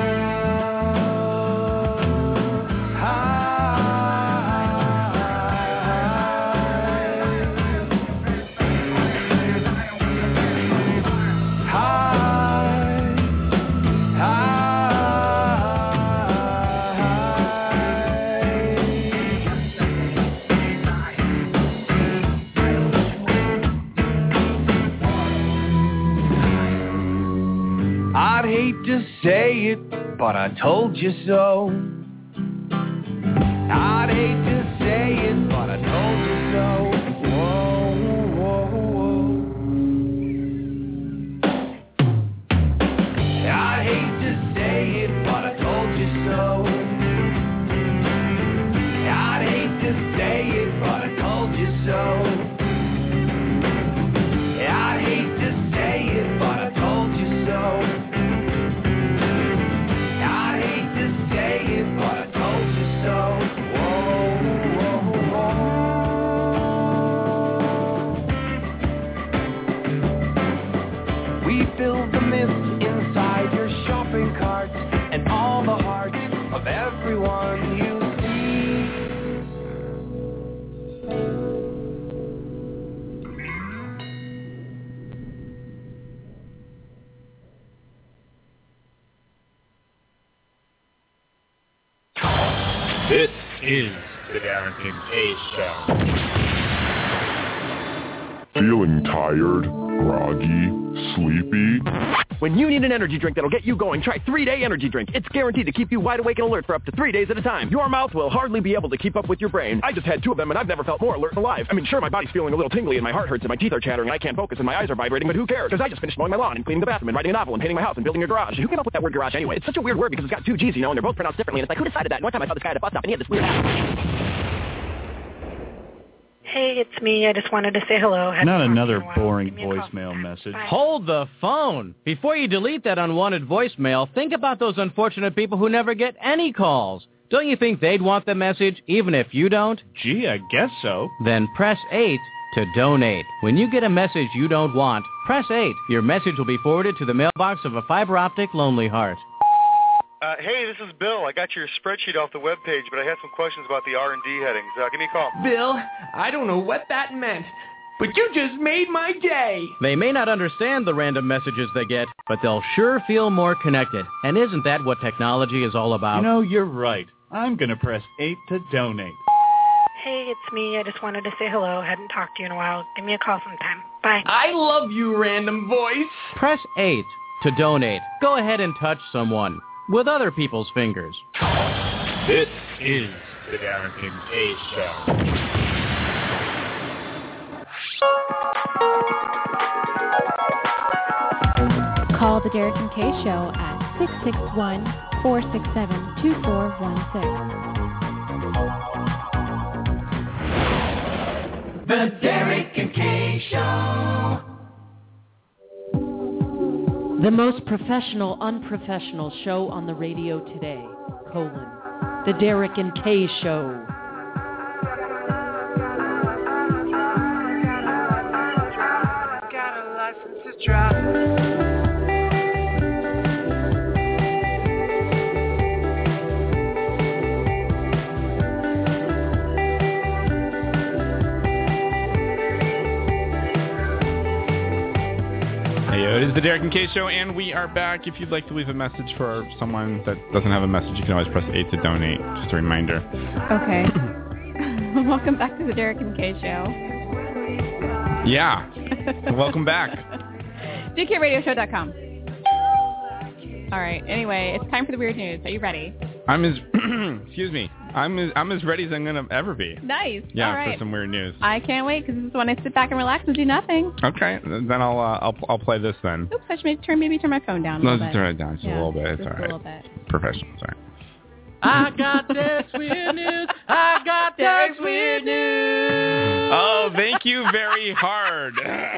I'd hate to say it, but I told you so. I'd hate to say it, but I told you so. Whoa, whoa, whoa. I'd hate to say it, but I told you so. I'd hate to say it, but I told you so. I'd hate to say it, but I told you so. I hate to say it, but I told you so. Whoa, whoa, whoa. We filled the mist inside your shopping cart and all the hearts of everyone you This is the Derek and Kay Show. Feeling tired, groggy, sleepy? When you need an energy drink that'll get you going, try three-Day Energy Drink. It's guaranteed to keep you wide awake and alert for up to three days at a time. Your mouth will hardly be able to keep up with your brain. I just had two of them, and I've never felt more alert and alive. I mean, sure, my body's feeling a little tingly, and my heart hurts, and my teeth are chattering, and I can't focus, and my eyes are vibrating, but who cares? Because I just finished mowing my lawn and cleaning the bathroom and writing a novel and painting my house and building a garage. Who came up with that word garage anyway? It's such a weird word because it's got two G's, you know, and they're both pronounced differently, and it's like, who decided that? And one time I saw this guy at a bus stop, and he had this weird hat. Hey, it's me. I just wanted to say hello. Hadn't Not talked another in a while. boring voicemail message. Hold the phone. Before you delete that unwanted voicemail, think about those unfortunate people who never get any calls. Don't you think they'd want the message, even if you don't? Gee, I guess so. Then press eight to donate. When you get a message you don't want, press eight. Your message will be forwarded to the mailbox of a fiber optic Lonely Heart. Uh, hey, this is Bill. I got your spreadsheet off the webpage, but I had some questions about the R and D headings. Uh, give me a call. Bill, I don't know what that meant, but you just made my day. They may not understand the random messages they get, but they'll sure feel more connected. And isn't that what technology is all about? You know, you're right. I'm going to press eight to donate. Hey, it's me. I just wanted to say hello. Hadn't talked to you in a while. Give me a call sometime. Bye. I love you, random voice. Press eight to donate. Go ahead and touch someone with other people's fingers. This is the Derek and Kay Show. Call the Derek and Kay Show at six six one, four six seven, two four one six. The Derek and Kay Show. The most professional, unprofessional show on the radio today, colon. The Derek and Kay Show. Got a license to drive. It is the Derek and Kay Show, and we are back. If you'd like to leave a message for someone that doesn't have a message, you can always press eight to donate. Just a reminder. Okay. Welcome back to the Derek and Kay Show. Yeah. Welcome back. D K radio show dot com. All right. Anyway, it's time for the weird news. Are you ready? I'm as excuse me. I'm as I'm as ready as I'm gonna ever be. Nice. Yeah, All right. for some weird news. I can't wait because this is when I sit back and relax and do nothing. Okay, then I'll uh, I'll I'll play this then. Oops, I should maybe turn maybe turn my phone down a No, little just bit. turn it down just Yeah, a little bit. It's just all a right. little bit. Professional. Sorry. I got this weird news. I got this weird news. Oh, thank you very hard.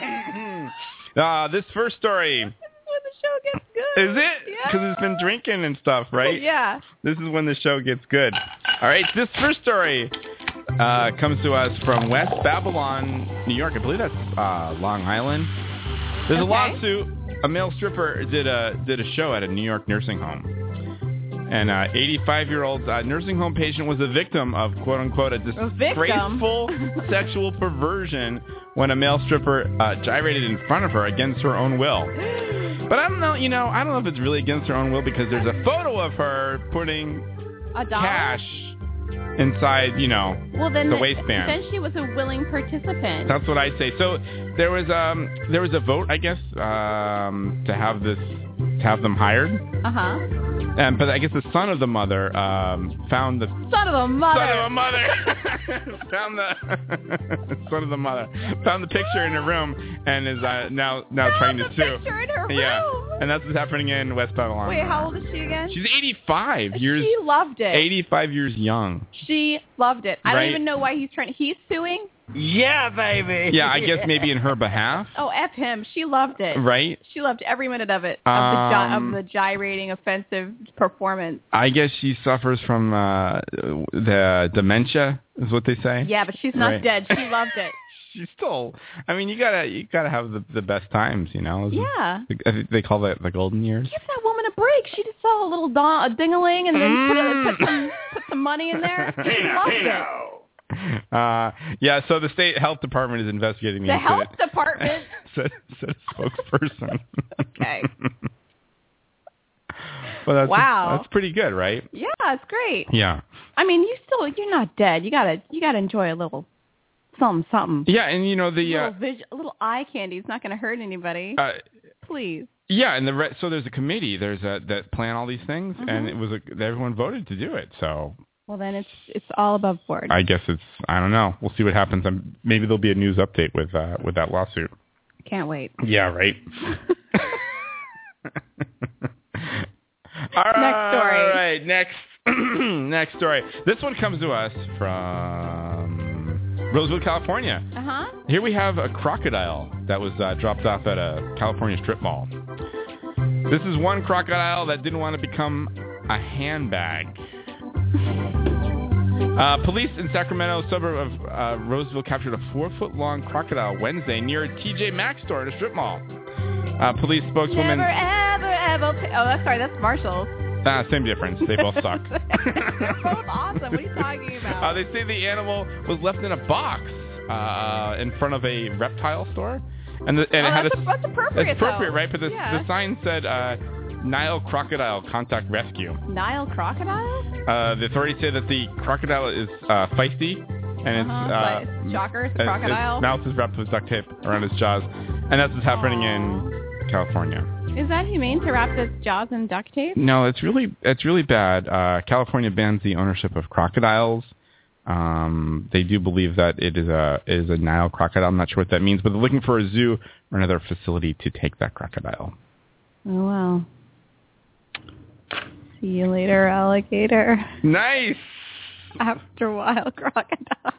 uh, this first story. When the show gets good. Is it? Because Yeah. it's been drinking and stuff, right? Yeah. This is when the show gets good. All right, this first story uh, comes to us from West Babylon, New York. I believe that's uh, Long Island. There's a Okay. lawsuit. A male stripper did a did a show at a New York nursing home. An uh, eighty-five-year-old uh, nursing home patient was a victim of, quote-unquote, a disgraceful sexual perversion when a male stripper uh, gyrated in front of her against her own will. But I don't know, you know, I don't know if it's really against her own will because there's a photo of her putting A dollar? cash inside, you know, Well, then the waistband. Then she was a willing participant. That's what I say. So there was um there was a vote, I guess, um to have this to have them hired. Uh huh. Um, but I guess the son of the mother um, found the Son of a mother. son of a mother found the son of the mother found the picture in her room and is uh, now now trying to the sue. picture in her Yeah, room. and that's what's happening in West Babylon. Wait, how old is she again? She's eighty-five years. She loved it. eighty-five years young. She loved it. I Right. don't even know why he's trying. He's suing. Yeah, baby. Yeah, I guess maybe in her behalf. Oh, F him. She loved it. Right. She loved every minute of it, of, Um, the, gy- of the gyrating, offensive performance. I guess she suffers from uh, the dementia, is what they say. Yeah, but she's not Right. dead. She loved it. She's still. I mean, you gotta you gotta have the, the best times, you know. Yeah. I think They call that the golden years. Give that woman a break. She just saw a little do- a ding-a-ling and then put, a, put some put some money in there. She loved it. Uh, yeah, so the state health department is investigating the, The incident. health department. said, said a spokesperson. Okay. Well, that's Wow. that's pretty good, right? Yeah, it's great. Yeah. I mean, you still you're not dead. You gotta you gotta enjoy a little something something. Yeah, and you know the a uh, little, vis- a little eye candy. It's not gonna hurt anybody. uh, Please. yeah, and the re- so there's a committee there's a that plan all these things, Mhm. and it was a, everyone voted to do it. So Well, then it's it's all above board. I guess it's I don't know. We'll see what happens. Um maybe there'll be a news update with uh, with that lawsuit. Can't wait. Yeah, right. All Next story. All right, next next story. This one comes to us from Roseville, California. Uh huh. Here we have a crocodile that was uh, dropped off at a California strip mall. This is one crocodile that didn't want to become a handbag. Uh, police in Sacramento, suburb of uh, Roseville, captured a four-foot-long crocodile Wednesday near a T J Maxx store at a strip mall. Uh, police spokeswoman... Never, ever, ever. Pay- oh, that's sorry. That's Marshall's. Ah, same difference. They both suck. They're both awesome. What are you talking about? Uh, they say the animal was left in a box uh, in front of a reptile store, and the, and oh, it had that's, a, a, that's appropriate. It's appropriate, though. right? But the, yeah. the sign said uh, Nile crocodile contact rescue. Nile crocodile? Uh, the authorities say that the crocodile is uh, feisty, and uh-huh, it's uh, shocker. It's a and crocodile. Its mouth is wrapped with duct tape around its jaws, and that's what's happening Aww. in California. Is that humane to wrap its jaws in duct tape? No, it's really it's really bad. Uh, California bans the ownership of crocodiles. Um, they do believe that it is a is a Nile crocodile. I'm not sure what that means, but they're looking for a zoo or another facility to take that crocodile. Oh well. See you later, alligator. Nice. After a while, crocodile.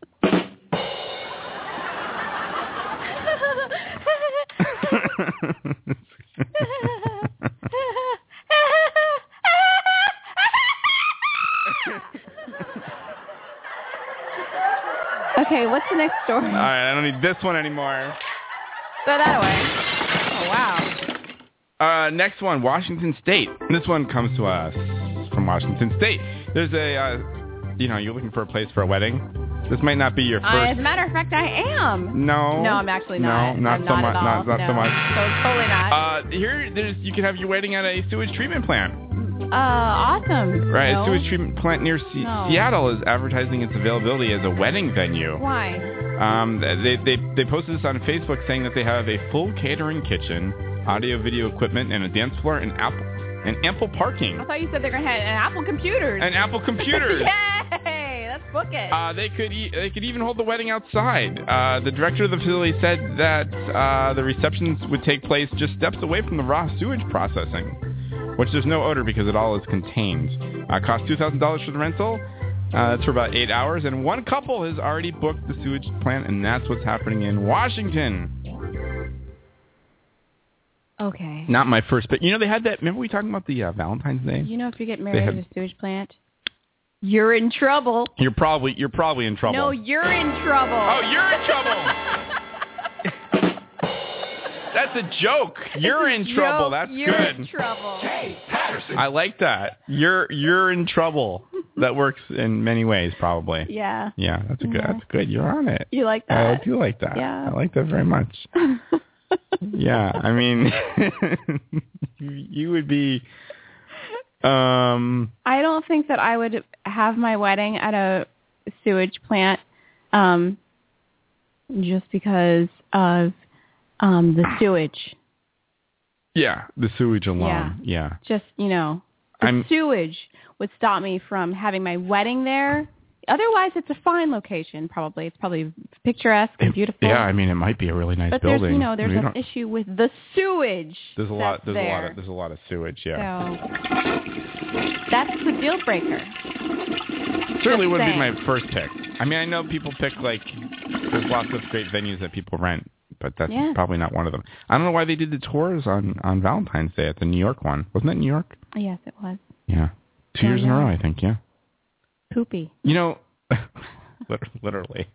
Okay, what's the next story? All right, I don't need this one anymore. Throw that away. Oh, wow. Uh, next one, Washington State. This one comes to us from Washington State. There's a, uh, you know, you're looking for a place for a wedding. This might not be your first. Uh, as a matter of fact, I am. No. No, I'm actually not. No, not I'm so not much. At all. Not, not no. so much. So totally not. Uh, here, there's you can have your wedding at a sewage treatment plant. Uh, awesome. Right, no. a sewage treatment plant near C- no. Seattle is advertising its availability as a wedding venue. Why? Um, they they they posted this on Facebook saying that they have a full catering kitchen, audio video equipment, and a dance floor, and apple and ample parking. I thought you said they're gonna have an Apple computers. And Apple computers. Yay! Let's book it. Uh, they could e- they could even hold the wedding outside. Uh, the director of the facility said that uh, the receptions would take place just steps away from the raw sewage processing, which there's no odor because it all is contained. Uh, cost two thousand dollars for the rental. Uh, that's for about eight hours, and one couple has already booked the sewage plant, and that's what's happening in Washington. Okay. Not my first, but you know they had that. Remember we talking about the uh, Valentine's Day? You know, if you get married had, at a sewage plant, you're in trouble. You're probably you're probably in trouble. No, you're in trouble. Oh, you're in trouble. That's a joke. You're in trouble. Joke. That's you're good. in trouble. Hey, Patterson. I like that. You're you're in trouble. That works in many ways, probably. Yeah. Yeah, that's a good. Yeah. That's good. You're on it. You like that? I do like that. Yeah. I like that very much. Yeah, I mean, you would be. Um. I don't think that I would have my wedding at a sewage plant, um, just because of um the sewage. Yeah, the sewage alone. Yeah. Yeah. Just you know, the I'm, sewage would stop me from having my wedding there. Otherwise, it's a fine location. Probably, it's probably picturesque and beautiful. Yeah, I mean, it might be a really nice but building. there's, you know, there's we an don't... issue with the sewage. There's a lot. There's there. a lot of. There's a lot of sewage. Yeah. So that's the deal breaker. Certainly Just would saying. be my first pick. I mean, I know people pick like there's lots of great venues that people rent, but that's Yeah. probably not one of them. I don't know why they did the tours on on Valentine's Day at the New York one. Wasn't that New York? Yes, it was. Yeah, two Oh, years in a yeah. row, I think. Yeah. Poopy. You know, literally.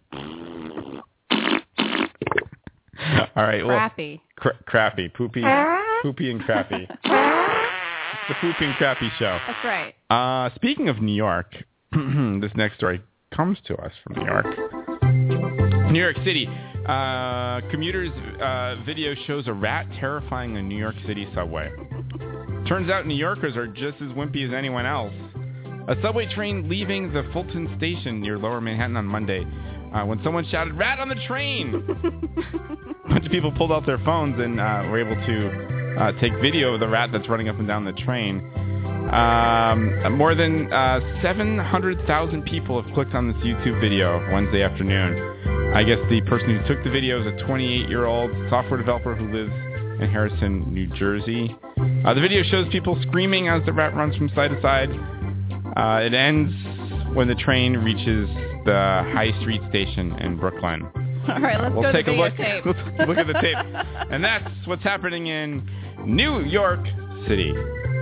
All right. Well, Crappy. Cra- crappy. Poopy. Poopy and crappy. It's the Poopy and Crappy Show. That's right. Uh, speaking of New York, this next story comes to us from New York. New York City. Uh, commuters' uh, video shows a rat terrifying a New York City subway. Turns out New Yorkers are just as wimpy as anyone else. A subway train leaving the Fulton station near Lower Manhattan on Monday uh, when someone shouted, "Rat on the train!" A bunch of people pulled out their phones and uh, were able to uh, take video of the rat that's running up and down the train. Um, more than uh, seven hundred thousand people have clicked on this YouTube video Wednesday afternoon. I guess the person who took the video is a twenty-eight-year-old software developer who lives in Harrison, New Jersey. Uh, the video shows people screaming as the rat runs from side to side. Uh, it ends when the train reaches the High Street station in Brooklyn. All right, let's we'll go take to a the look. tape. Let's look at the tape. And that's what's happening in New York City.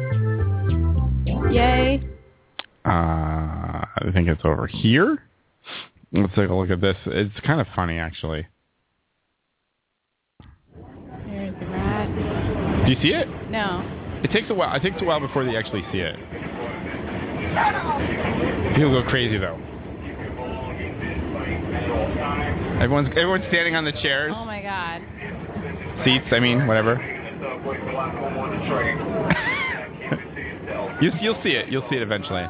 Yay. Uh, I think it's over here. Let's take a look at this. It's kind of funny, actually. There's the rat. Do you see it? No. It takes a while. It takes a while before they actually see it. People go crazy though. Everyone's everyone's standing on the chairs. Oh my god. Seats, I mean, whatever. you, you'll see it. You'll see it eventually.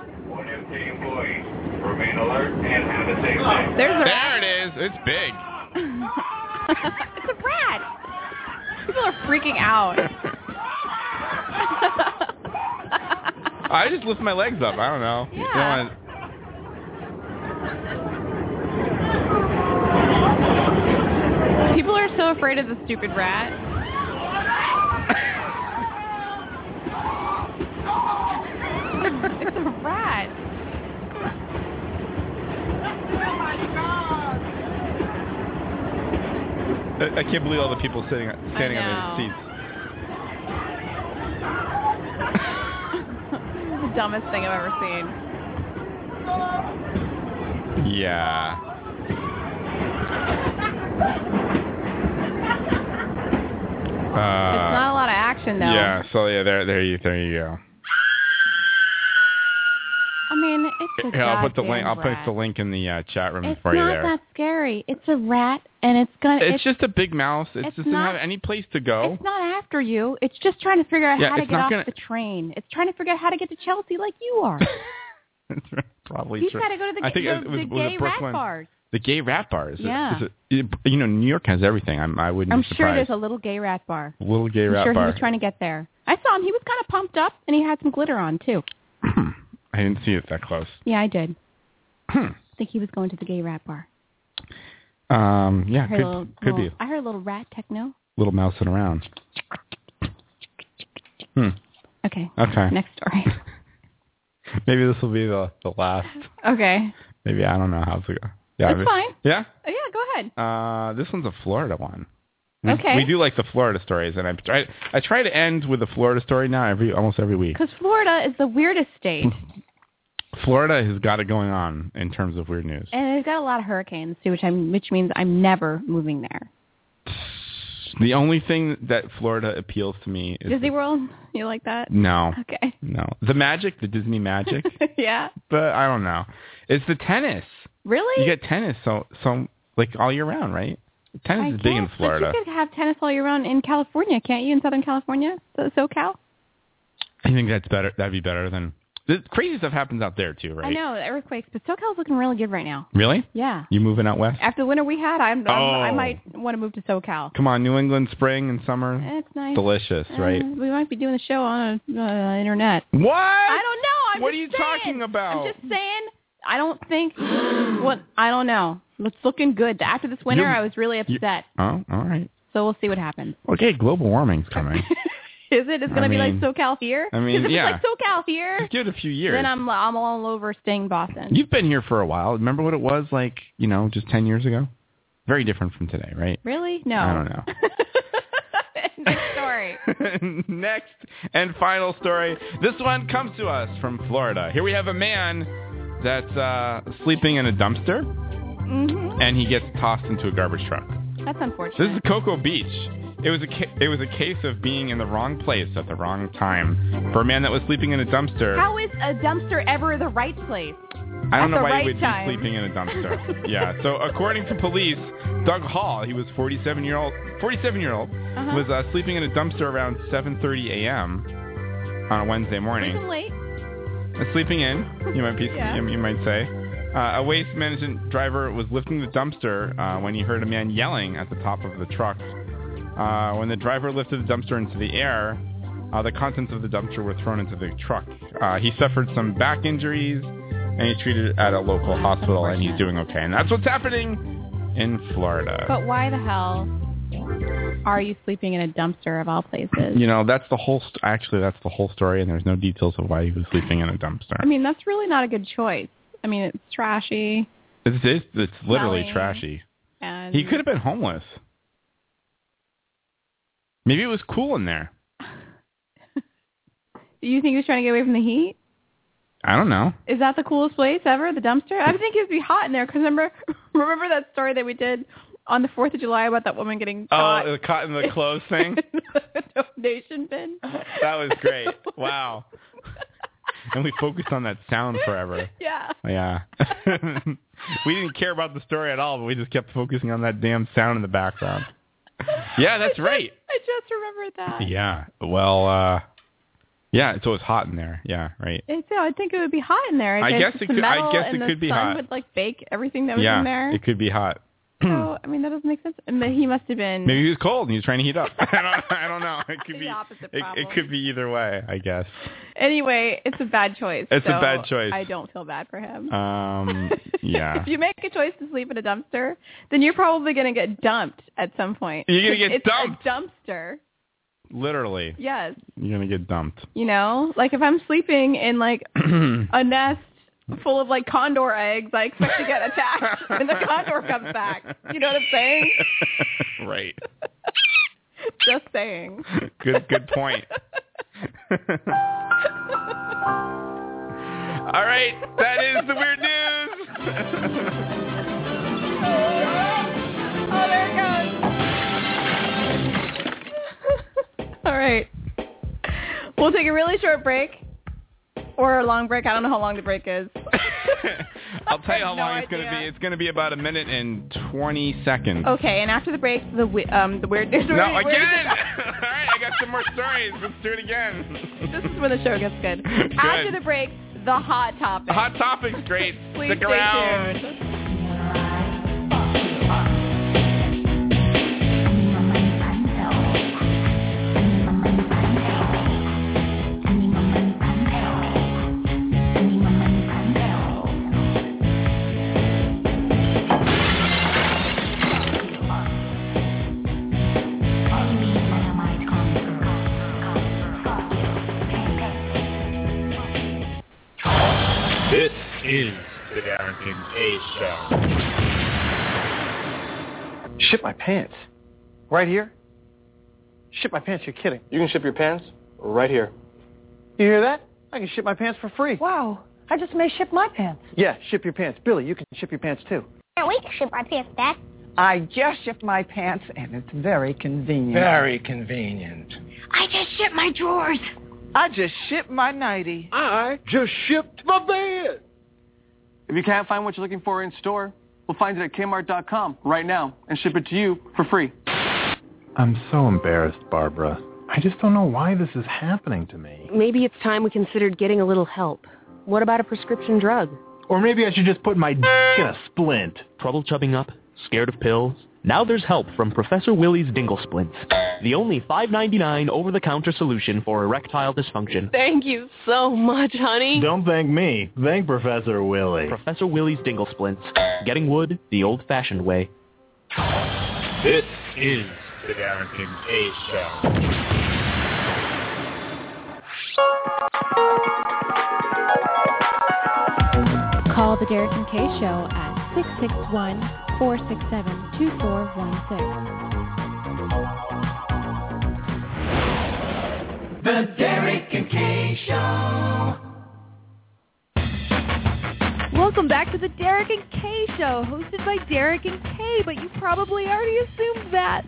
There's a there it is. It's big. It's a rat. People are freaking out. I just lift my legs up. I don't know. Yeah. You know what? People are so afraid of the stupid rat. It's a rat. I, I can't believe all the people sitting, standing on their seats. The dumbest thing I've ever seen. Yeah. Uh, It's not a lot of action, though. Yeah, so yeah, there, there you, there you go. I mean, it's a Here, I'll put the goddamn link. I'll rat. put the link in the uh, chat room It's for you not there. that scary. It's a rat, and it's gonna. It's, It's, just a big mouse. It it's just doesn't not- have any place to go. It's not after you. It's just trying to figure out Yeah, how to it's get not off gonna- the train. It's trying to figure out how to get to Chelsea like you are. Probably He's true. got to go to the, I think the, it was, the was gay it rat Brooklyn? bars. The gay rat bars. Yeah. Is it, you know, New York has everything. I'm, I wouldn't I'm be sure surprised. there's a little gay rat bar. Little gay I'm rat sure bar. he was trying to get there. I saw him. He was kind of pumped up, and he had some glitter on, too. I didn't see it that close. Yeah, I did. I think he was going to the gay rat bar. Um, yeah, I heard could, a little, could little, be. I heard a little rat techno. Little mousing around. Hmm. Okay. Okay. Next story. Maybe this will be the, the last. Okay. Maybe, I don't know how to go. Yeah, That's fine. Yeah? Oh, yeah, go ahead. Uh, this one's a Florida one. We, Okay. We do like the Florida stories, and I try I try to end with a Florida story now every almost every week. Because Florida is the weirdest state, Florida has got it going on in terms of weird news. and it's got a lot of hurricanes too, which I'm, which means I'm never moving there. The only thing that Florida appeals to me is Disney World, you like that? no, Okay. no, the magic, the Disney magic. Yeah. But I don't know. It's the tennis. Really? You get tennis so so like all year round, right? Tennis I is big in guess, Florida. But you could have tennis all year round in California, can't you? In Southern California, so, SoCal. I think that's better. That'd be better than the crazy stuff happens out there too, right? I know the earthquakes, but SoCal's looking really good right now. Really? Yeah. You moving out west? After the winter we had, I'm, I'm Oh. I might want to move to SoCal. Come on, New England spring and summer. It's nice. Delicious, Uh, right? we might be doing the show on uh, uh, internet. What? I don't know. I'm What just are you saying. talking about? I'm just saying. I don't think. What I don't know. It's looking good. After this winter, You're- I was really upset. Oh, all right. So we'll see what happens. Okay, global warming's coming. Is it? It's going I to be mean- like SoCal here? I mean, 'Cause if yeah. it's like SoCal here, Just give it a few years. then I'm I'm all over staying Boston. You've been here for a while. Remember what it was like, you know, just ten years ago? Very different from today, right? Really? No. I don't know. Next story. Next and final story. This one comes to us from Florida. Here we have a man that's uh, sleeping in a dumpster, hmm and he gets tossed into a garbage truck. That's unfortunate. This is Cocoa Beach. It was a ca- it was a case of being in the wrong place at the wrong time for a man that was sleeping in a dumpster. How is a dumpster ever the right place? I don't at know the why right he would time? be sleeping in a dumpster. Yeah. So according to police, Doug Hall, he was forty-seven year old, forty-seven year old, Uh-huh. was uh, sleeping in a dumpster around seven thirty a.m. on a Wednesday morning. Sleeping late. Uh, sleeping in, you might be, Yeah. you, you might say. Uh, a waste management driver was lifting the dumpster uh, when he heard a man yelling at the top of the truck. Uh, when the driver lifted the dumpster into the air, uh, the contents of the dumpster were thrown into the truck. Uh, he suffered some back injuries, and he's treated at a local hospital, and he's doing okay. And that's what's happening in Florida. But why the hell are you sleeping in a dumpster of all places? You know, that's the whole. St- actually, that's the whole story, and there's no details of why he was sleeping in a dumpster. I mean, that's really not a good choice. I mean, it's trashy. It's it's, it's literally Smelly. trashy. And He could have been homeless. Maybe it was cool in there. Do you think he was trying to get away from the heat? I don't know. Is that the coolest place ever, the dumpster? I would think it would be hot in there because remember, remember that story that we did on the fourth of July about that woman getting Oh, caught the caught in the clothes thing? the donation bin. That was great. Wow. And we focused on that sound forever. Yeah. Yeah. We didn't care about the story at all, but we just kept focusing on that damn sound in the background. Yeah, that's I right. Just, I just remembered that. Yeah. Well, uh, yeah, so it's hot in there. Yeah, right. And so I think it would be hot in there. I guess it's it could- I metal guess and it the could be sun hot. would like bake everything that was yeah, in there. it could be hot. So, I mean, that doesn't make sense. And he must have been... Maybe he was cold and he was trying to heat up. I don't, I don't know. It could The be opposite it, problem. it could be either way, I guess. Anyway, it's a bad choice. It's a so bad choice. I don't feel bad for him. Um, yeah. If you make a choice to sleep in a dumpster, then you're probably going to get dumped at some point. You're gonna get it's dumped? a dumpster. Literally. Yes. You're going to get dumped. You know? Like if I'm sleeping in like a nest full of like condor eggs, I expect to get attacked when the condor comes back. You know what I'm saying? Right. Just saying. Good good point. All right, that is the weird news. Oh, there it goes. All right. We'll take a really short break. Or a long break. I don't know how long the break is. I'll tell you how no long it's going to be. It's going to be about a minute and twenty seconds. Okay, and after the break, the we- um the weird news. No, weird- again! weird- All right, I got some more stories. Let's do it again. This is when the show gets good. After the break, the hot topic. Hot topic's great. Please Stick stay around. tuned. This is the Darren Kincaid Show. Ship my pants? Right here? Ship my pants? You're kidding. You can ship your pants right here. You hear that? I can ship my pants for free. Wow. I just may ship my pants. Yeah, ship your pants. Billy, you can ship your pants too. Yeah, we can ship our pants, Dad. I just shipped my pants, and it's very convenient. Very convenient. I just shipped my drawers. I just shipped my nightie. I just shipped my bed. If you can't find what you're looking for in store, we'll find it at Kmart dot com right now and ship it to you for free. I'm so embarrassed, Barbara. I just don't know why this is happening to me. Maybe it's time we considered getting a little help. What about a prescription drug? Or maybe I should just put my d- in a splint. Trouble chubbing up? Scared of pills? Now there's help from Professor Willie's Dingle Splints, the only five ninety-nine over-the-counter solution for erectile dysfunction. Thank you so much, honey. Don't thank me. Thank Professor Willie. Professor Willie's Dingle Splints, getting wood the old-fashioned way. This is the Darren Kincaid Show. Call the Derek and Kay Show at six six one, four six seven, two four one six. The Derek and Kay Show. Welcome back to the Derek and Kay Show, hosted by Derek and Kay, but you probably already assumed that.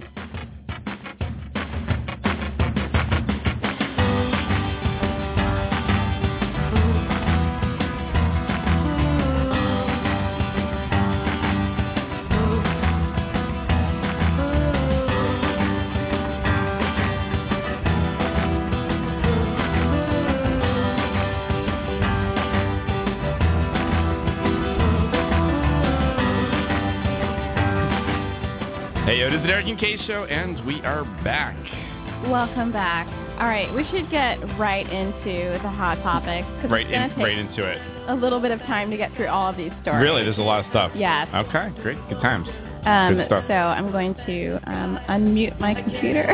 Hey, yo, it is the Derek and Kay Show, and we are back. Welcome back. All right, we should get right into the hot topics. 'cause Right, it's gonna in, take right into it. a little bit of time to get through all of these stories. Really, there's a lot of stuff. Yes. Okay, great. Good times. Um, Good stuff. so I'm going to um, unmute my computer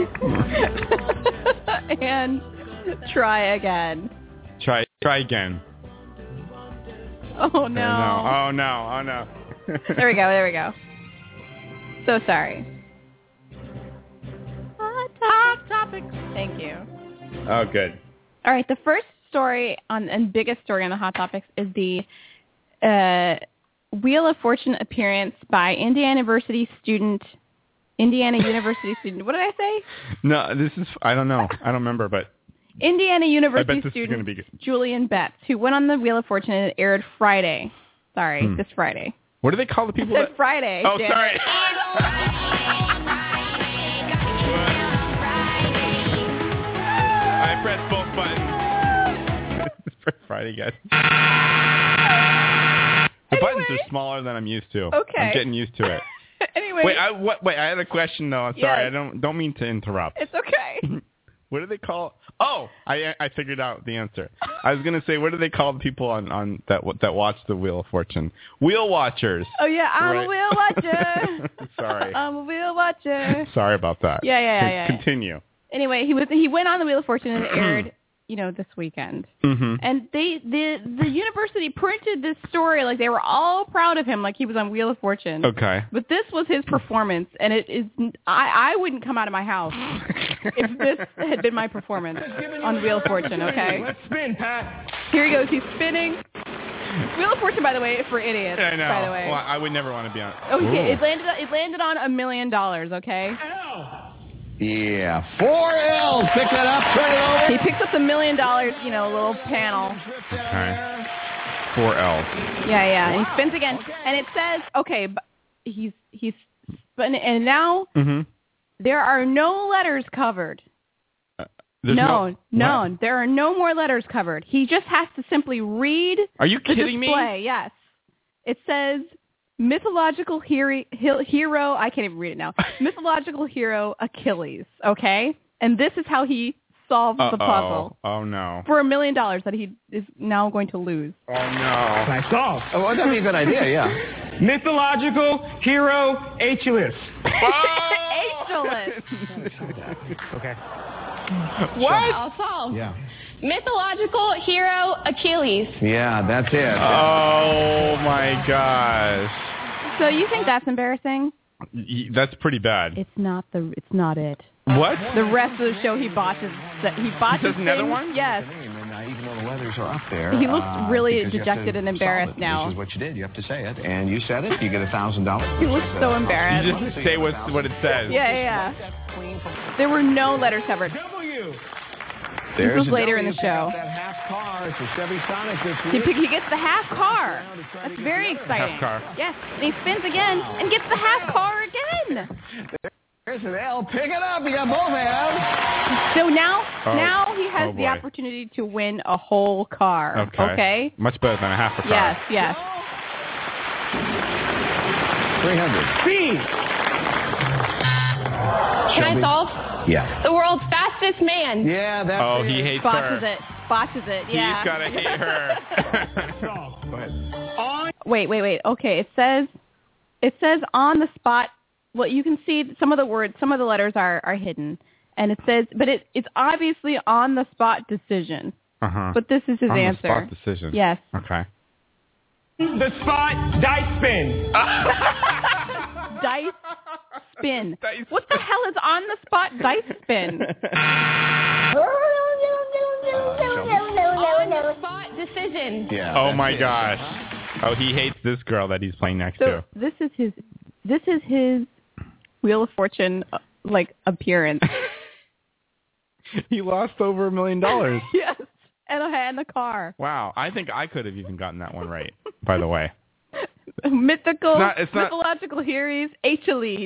and try again. Try try again. Oh, no. Oh, no. Oh, no. There we go. There we go. So sorry. Hot, hot topics. Thank you. Oh, good. All right. The first story on and biggest story on the hot topics is the uh, Wheel of Fortune appearance by Indiana University student, Indiana University student. What did I say? No, this is, I don't know. I don't remember, but. Indiana University I bet this student is gonna be good. Julian Betts, who went on the Wheel of Fortune and it aired Friday. Sorry, Hmm. this Friday. What do they call the people I said that? Friday. Oh, damn sorry. it. I pressed both buttons. For Friday, guys. The Anyway. buttons are smaller than I'm used to. Okay. I'm getting used to it. Anyway. Wait, I what? Wait, I had a question though. I'm sorry, Yes. I don't don't mean to interrupt. It's okay. What do they call? Oh, I I figured out the answer. I was gonna say, what do they call the people on, on that that watch the Wheel of Fortune? Wheel watchers. Oh yeah, I'm Right. a wheel watcher. Sorry. I'm a wheel watcher. Sorry about that. Yeah, yeah, yeah, Con- yeah. Continue. Anyway, he was he went on the Wheel of Fortune and it aired, you know, this weekend. Mm-hmm. And they the the university printed this story like they were all proud of him, like he was on Wheel of Fortune. Okay. But this was his performance, and it is I I wouldn't come out of my house if this had been my performance on Wheel of Fortune. Okay. Let's spin, Pat. Here he goes. He's spinning. Wheel of Fortune, by the way, for idiots. I know. By the way. Well, I would never want to be on. Okay, it landed it landed on a million dollars. Okay. Yeah, four L's. Pick that up, turn it over. He picks up the million dollars, you know, little panel. Okay. Four L's. Yeah, yeah. And he spins again, and it says, okay, but he's he's spin, and now Mm-hmm. there are no letters covered. There's no, no, no, what? there are no more letters covered. He just has to simply read. Are you the kidding me? display. Yes. It says mythological hero, hero. I can't even read it now. Mythological hero Achilles. Okay, and this is how he solves Uh-oh. the puzzle Oh no. for a million dollars that he is now going to lose. Oh no. I solved. Oh, well, that'd be a good idea, yeah. Mythological hero Achilles. Achilles. Okay. What? I'll solve. Yeah. Mythological hero Achilles. Yeah, that's it. Oh my gosh. So you think that's embarrassing? Y- That's pretty bad. It's not the. It's not it. What? The rest of the show, he botches. He botches does another things. one? Yes. And uh, even though the letters are up there, He looks uh, really because you have dejected to and solve embarrassed it, now. Which is what you did. You have to say it, and you said it. You get a thousand dollars. He looks so embarrassed. You just say what what it says. Yeah, yeah, yeah. There were no letters covered. There's This was a later in W. the show. Pick up that half car. It's a Chevy Sonic this He, week. pick, he gets the half car. That's very exciting. Half car. Yes. And he spins again and gets the half car again. There's an L. Pick it up. You got both hands. So now, Oh. now he has Oh, the boy. opportunity to win a whole car. Okay. Okay? Much better than a half a car. Yes, yes. Three hundred. Speed. Can I solve? Yeah. The world's fastest man. Yeah, that's Oh, it. he hates Botches her. it. Botches it. Yeah. He's gotta hate her. Go ahead. On. Wait, wait, wait. Okay, it says, it says on the spot. Well, you can see some of the words, some of the letters are, are hidden, and it says, but it it's obviously on the spot decision. Uh-huh. But this is his On the answer. spot decision. Yes. Okay. The spot dice spin. Dice spin. What the hell is on the spot dice spin? On the spot decision. Yeah. Oh that's my it. gosh. Oh, he hates this girl that he's playing next So to. this is his this is his Wheel of Fortune uh, like appearance. He lost over a million dollars. Yes. And a and the car. Wow. I think I could have even gotten that one right, by the way. Mythical It's not- it's not- mythological heroes Achilles.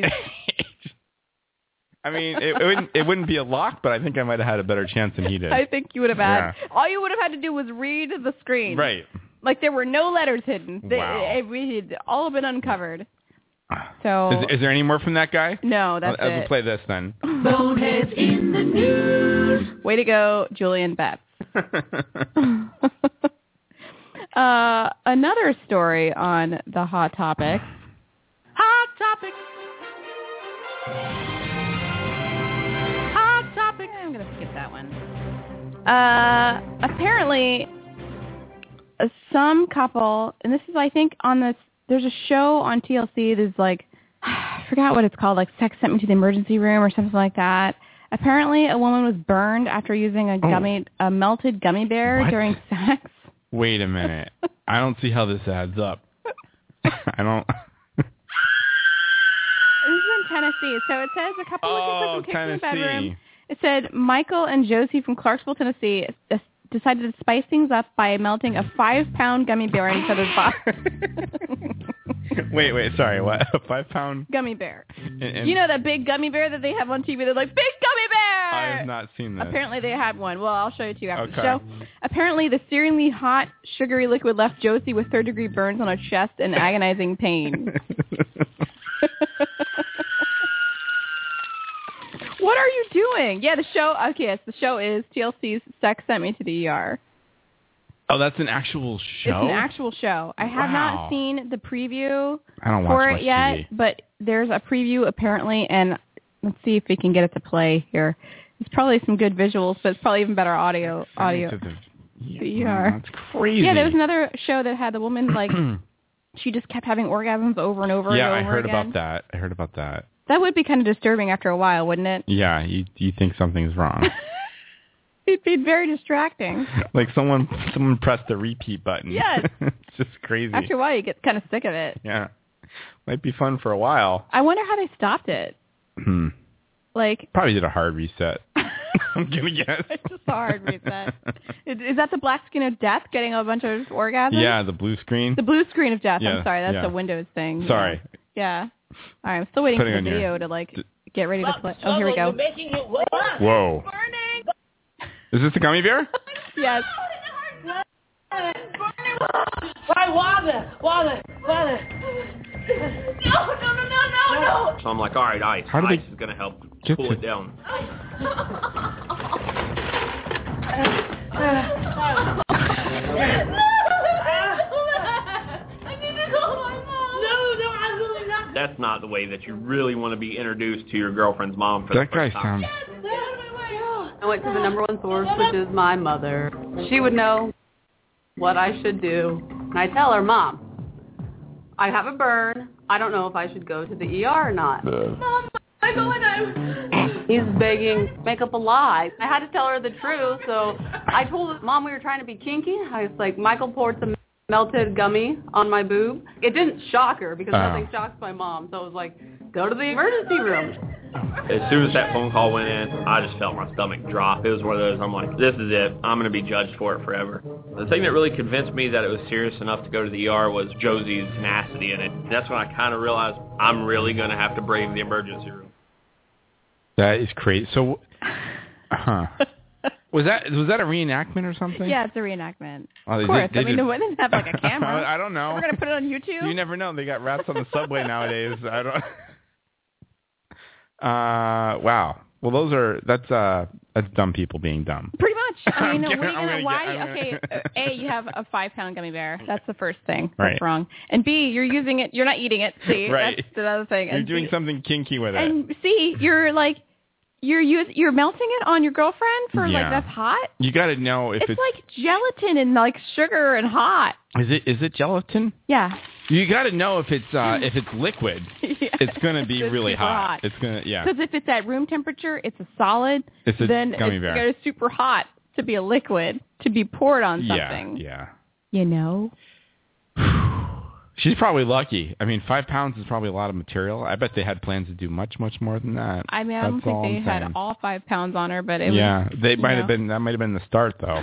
I mean, it, it wouldn't it wouldn't be a lock, but I think I might have had a better chance than he did. I think you would have had. Yeah. All you would have had to do was read the screen. Right. Like there were no letters hidden. They, Wow. it, it had all been uncovered. So Is, is there any more from that guy? no, that's I'll, it. I'll play this then. Boneheads in the news. Way to go, Julian Betts. uh, another story on the Hot Topic. Hot Topic. Hot Topic. I'm going to skip that one. Uh, apparently, uh, some couple, and this is, I think, on this, there's a show on T L C, there's like, I forgot what it's called, like Sex Sent Me to the Emergency Room or something like that. Apparently, a woman was burned after using a gummy, a melted gummy bear What? during sex. Wait a minute. I don't see how this adds up. I don't. This is in Tennessee. So it says a couple Oh, looking for some kicks in the Tennessee. bedroom. It said Michael and Josie from Clarksville, Tennessee, uh, decided to spice things up by melting a five-pound gummy bear in each other's body. Wait, wait, sorry, what? A five-pound? Gummy bear. And, and You know that big gummy bear that they have on T V? They're like, big gummy bear! I have not seen this. Apparently they had one. Well, I'll show you to you after Okay. the show. Apparently the searingly hot, sugary liquid left Josie with third-degree burns on her chest and agonizing pain. What are you doing? Yeah, the show, okay, yes, the show is T L C's Sex Sent Me to the E R. Oh, that's an actual show? It's an actual show. I have Wow. not seen the preview I don't watch for much it yet, T V. but there's a preview apparently, and let's see if we can get it to play here. It's probably some good visuals, but it's probably even better audio. audio. To the, The E R. That's crazy. Yeah, there was another show that had the woman, like, she just kept having orgasms over and over yeah, and I over heard again. about that. I heard about that. That would be kind of disturbing after a while, wouldn't it? Yeah, you you think something's wrong. It'd be very distracting. Like someone someone pressed the repeat button. Yes. It's just crazy. After a while, you get kind of sick of it. Yeah. Might be fun for a while. I wonder how they stopped it. Hmm. Like, Probably did a hard reset. I'm going to guess. it's just a hard reset. Is, is that the black screen of death, getting a bunch of orgasms? Yeah, the blue screen. The blue screen of death. Yeah, I'm sorry, that's yeah. the Windows thing. Sorry. Yeah. All right, I'm still waiting Putting for on the your- video to, like, get ready to play. Oh, here we go. Whoa. Is this the gummy bear? Yes. Why, water, water, water. No, no, no, no, no, no. So I'm like, all right, ice. How do ice they is going to help get cool to- it down. That's not the way that you really want to be introduced to your girlfriend's mom for That the first guy time. sounds... I went to the number one source, which is my mother. She would know what I should do. And I tell her, Mom, I have a burn. I don't know if I should go to the E R or not. Mom, I go and I... He's begging, make up a lie. I had to tell her the truth, so I told her, Mom, we were trying to be kinky. I was like, Michael poured some melted gummy on my boob. It didn't shock her because Oh. nothing shocks my mom. So I was like, go to the emergency room. As soon as that phone call went in, I just felt my stomach drop. It was one of those, I'm like, this is it. I'm going to be judged for it forever. The thing that really convinced me that it was serious enough to go to the E R was Josie's tenacity in it. That's when I kind of realized I'm really going to have to brave the emergency room. That is crazy. So, huh. Was that was that a reenactment or something? Yeah, it's a reenactment. Oh, they of course. did- they I mean, did- they didn't have, like, a camera. I don't know. We're going to put it on YouTube? You never know. They got rats on the subway nowadays. I don't... Uh, wow. Well, those are, that's, uh, that's dumb people being dumb. Pretty much. I mean, I'm what gonna- are you I'm gonna, gonna why? get- I'm okay, gonna- uh, A, you have a five-pound gummy bear. That's the first thing. That's Right. wrong. And B, you're using it, you're not eating it. C, Right. that's the other thing. You're and doing C, something kinky with it. And C, you're like, you're use, you're melting it on your girlfriend for, Yeah. like, that's hot? You got to know if It's, it's, like gelatin and, like, sugar and hot. is it is it gelatin? Yeah. You got to know if it's uh, if it's liquid. Yeah. It's going to be It's really super hot. hot. It's going to yeah. Because if it's at room temperature, it's a solid. It's a then gummy it's bear. gotta super hot to be a liquid, to be poured on Yeah, something. yeah. You know? She's probably lucky. I mean, five pounds is probably a lot of material. I bet they had plans to do much, much more than that. I mean, I don't That's think all they I'm had saying. all five pounds on her, but it yeah, was. they you might know. have been. That might have been the start, though.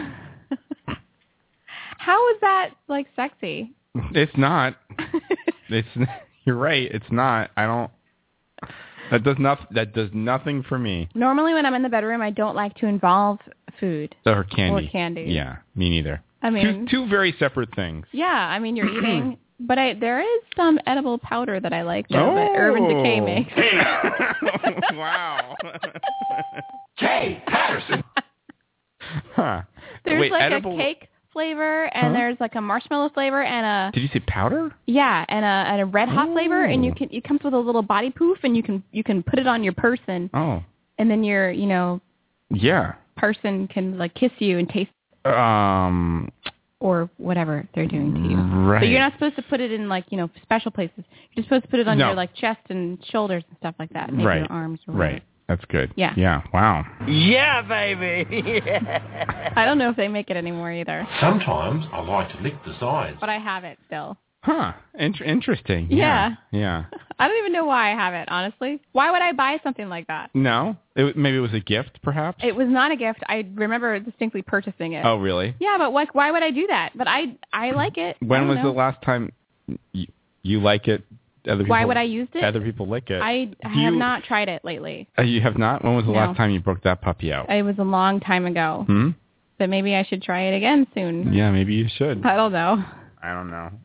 How is that, like, sexy? It's not. It's. You're right. It's not. I don't. That does not. That does nothing for me. Normally, when I'm in the bedroom, I don't like to involve food. Or candy. Or candy. Yeah, me neither. I mean- two, two very separate things. Yeah, I mean, you're eating. But I, there is some edible powder that I like, though, that Urban Decay Oh. makes. Wow. Jay Patterson. Huh. There's Wait, like edible. a cake flavor, and Huh? there's like a marshmallow flavor, and a Did you say powder? yeah, and a and a red hot flavor, and you Oh. can it comes with a little body poof, and you can you can put it on your person, Oh. and then your you know Yeah. person can like kiss you and taste Um. or whatever they're doing to you. Right. But you're not supposed to put it in like you know special places. You're just supposed to put it on No. your like chest and shoulders and stuff like that, maybe Right. your arms. Or whatever. Right. That's good. Yeah. Yeah. Wow. Yeah, baby. Yeah. I don't know if they make it anymore either, Sometimes I like to lick the sides. but I have it still. Huh. In- interesting. Yeah. Yeah. yeah. I don't even know why I have it, honestly. Why would I buy something like that? No? It, maybe it was a gift, perhaps? It was not a gift. I remember distinctly purchasing it. Oh, really? Yeah, but like, why would I do that? But I I like it. When was know. the last time you, you like it? Other people, why would I use it? Other people lick it. I Do have you, not tried it lately. Uh, you have not? When was the No. last time you broke that puppy out? It was a long time ago. Hmm? But maybe I should try it again soon. Yeah, maybe you should. I don't know. I don't know.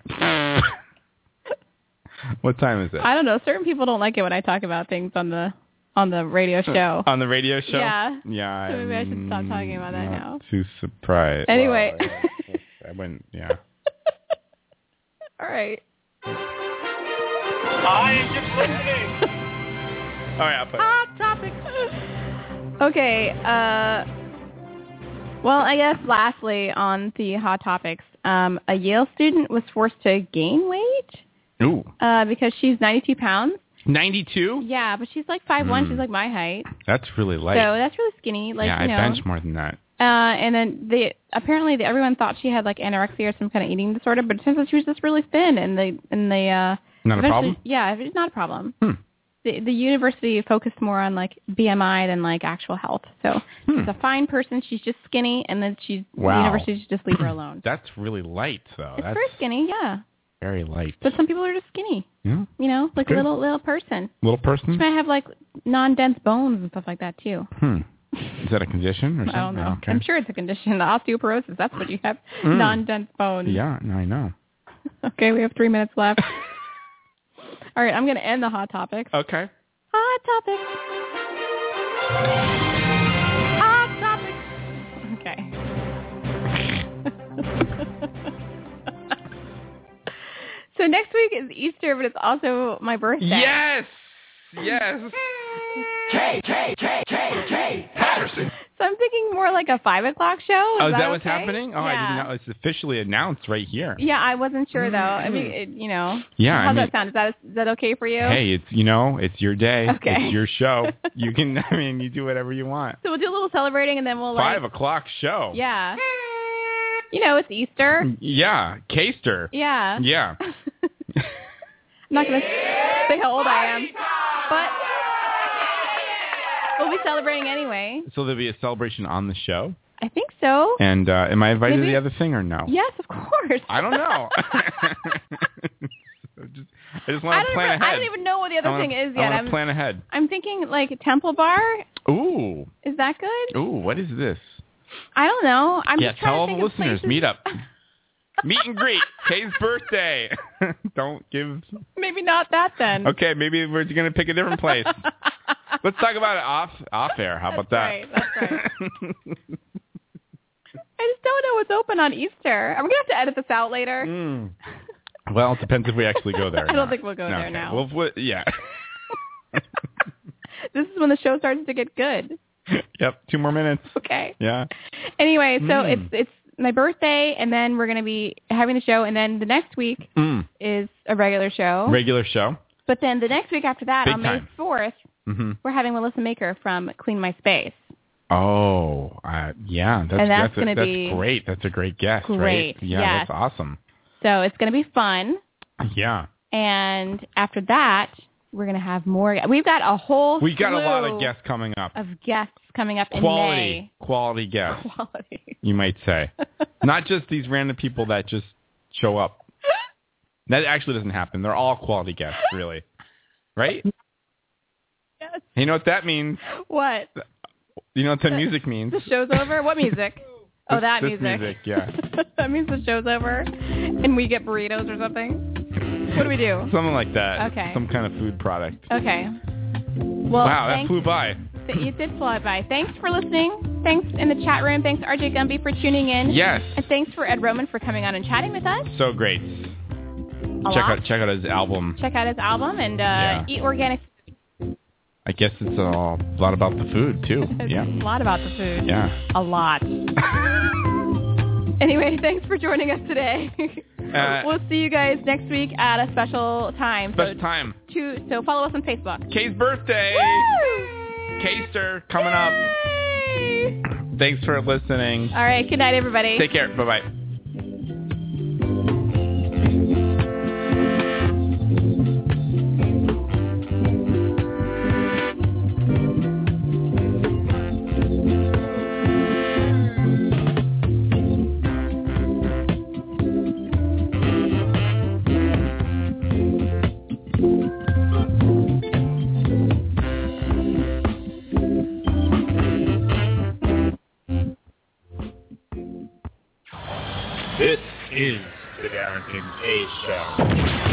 What time is it? I don't know. Certain people don't like it when I talk about things on the on the radio show. On the radio show? Yeah. Yeah. So maybe I should I'm stop talking about that not now. Too surprised. Anyway. Well, I wouldn't, yeah. All right. I am just listening. All right, I'll put Hot topic. Okay. Uh, well, I guess lastly on the hot topics, um, a Yale student was forced to gain weight Ooh. uh, because she's ninety-two pounds. ninety-two? Yeah, but she's like five one. Mm. She's like my height. That's really light. So that's really skinny. Like, yeah, you know, I bench more than that. Uh, and then they apparently they, everyone thought she had like anorexia or some kind of eating disorder, but it turns out she was just really thin, and they and they uh, Not a problem? Yeah, it's not a problem. Hmm. The the university focused more on like B M I than like actual health. So Hmm. she's a fine person. She's just skinny, and then she's Wow. the university should just leave her alone. That's really light, though. It's That's very skinny, yeah. very light. But some people are just skinny. Yeah. You know, like Good. a little little person. Little She person? might have like non-dense bones and stuff like that too. Hmm. Is that a condition or something? I don't know. Okay. I'm sure it's a condition. The osteoporosis. That's what you have. Mm. Non-dense bones. Yeah, no, I know. Okay, we have three minutes left. All right, I'm going to end the hot topics. Okay. Hot topics. Hot topics. Okay. So next week is Easter, but it's also my birthday. Yes! Yes! K, K, K, K, K, Patterson. So I'm thinking more like a five o'clock show. Oh, is that, that what's okay? happening? Oh, yeah. I didn't know. It's officially announced right here. Yeah, I wasn't sure though. I mean, it, you know. Yeah, How's I mean- that sound? Is that is that okay for you? Hey, it's, you know, it's your day. Okay. It's your show. You can, I mean, you do whatever you want. So we'll do a little celebrating, and then we'll like. Five o'clock show. Yeah. You know, it's Easter. Yeah, Caster. Yeah. Yeah. I'm not going to say how old I am, but we'll be celebrating anyway. So there'll be a celebration on the show? I think so. And uh, am I invited Maybe- to the other thing or no? Yes, of course. I don't know. I just, I just want I to don't plan even, ahead. I don't even know what the other I wanna, thing is I yet. want I'm to plan ahead. I'm thinking like Temple Bar. Ooh. Is that good? Ooh, what is this? I don't know. I'm yeah, just trying tell all to the think of listeners. places- Meet up. Meet and greet. Kay's birthday. Don't give... Maybe not that then. Okay, maybe we're going to pick a different place. Let's talk about it off off air. How about that? Right, that's right. I just don't know what's open on Easter. I'm going to have to edit this out later. Mm. Well, it depends if we actually go there. or I don't not. think we'll go No, there okay. now. Well, what- yeah. This is when the show starts to get good. Yep, two more minutes. Okay. Yeah. Anyway, so Mm. it's it's my birthday, and then we're going to be having the show, and then the next week Mm. is a regular show. Regular show. But then the next week after that, Big on time. May fourth, Mm-hmm. we're having Melissa Maker from Clean My Space. Oh, uh, yeah. That's, And that's that's, a- gonna that's be great. That's a great guess, Great, right? Yeah, yes. that's awesome. So it's going to be fun. Yeah. And after that, we're going to have more. We've got a whole We got a lot slew of guests coming up. of guests coming up in Quality, May. quality guests, Quality. you might say. Not just these random people that just show up. That actually doesn't happen. They're all quality guests, really. Right? Yes. You know what that means? What? You know what the music means? The show's over? What music? Oh, This- that this music. music, yeah. That means the show's over, and we get burritos or something. What do we do? Something like that. Okay. Some kind of food product. Okay. Well, wow, that thanks. flew by. It did fly by. Thanks for listening. Thanks in the chat room. Thanks R J Gumby for tuning in. Yes. And thanks for Ed Roman for coming on and chatting with us. So great. A check lot. out check out his album. Check out his album and uh, Yeah. eat organic. I guess it's a lot about the food too. Yeah. A lot about the food. Yeah. A lot. Anyway, thanks for joining us today. Uh, we'll see you guys next week at a special time. Special so time. To, so follow us on Facebook. Kay's birthday. Woo! Kayster coming up. Thanks for listening. All right. Good night, everybody. Take care. Bye-bye. This is the Darrington K Show.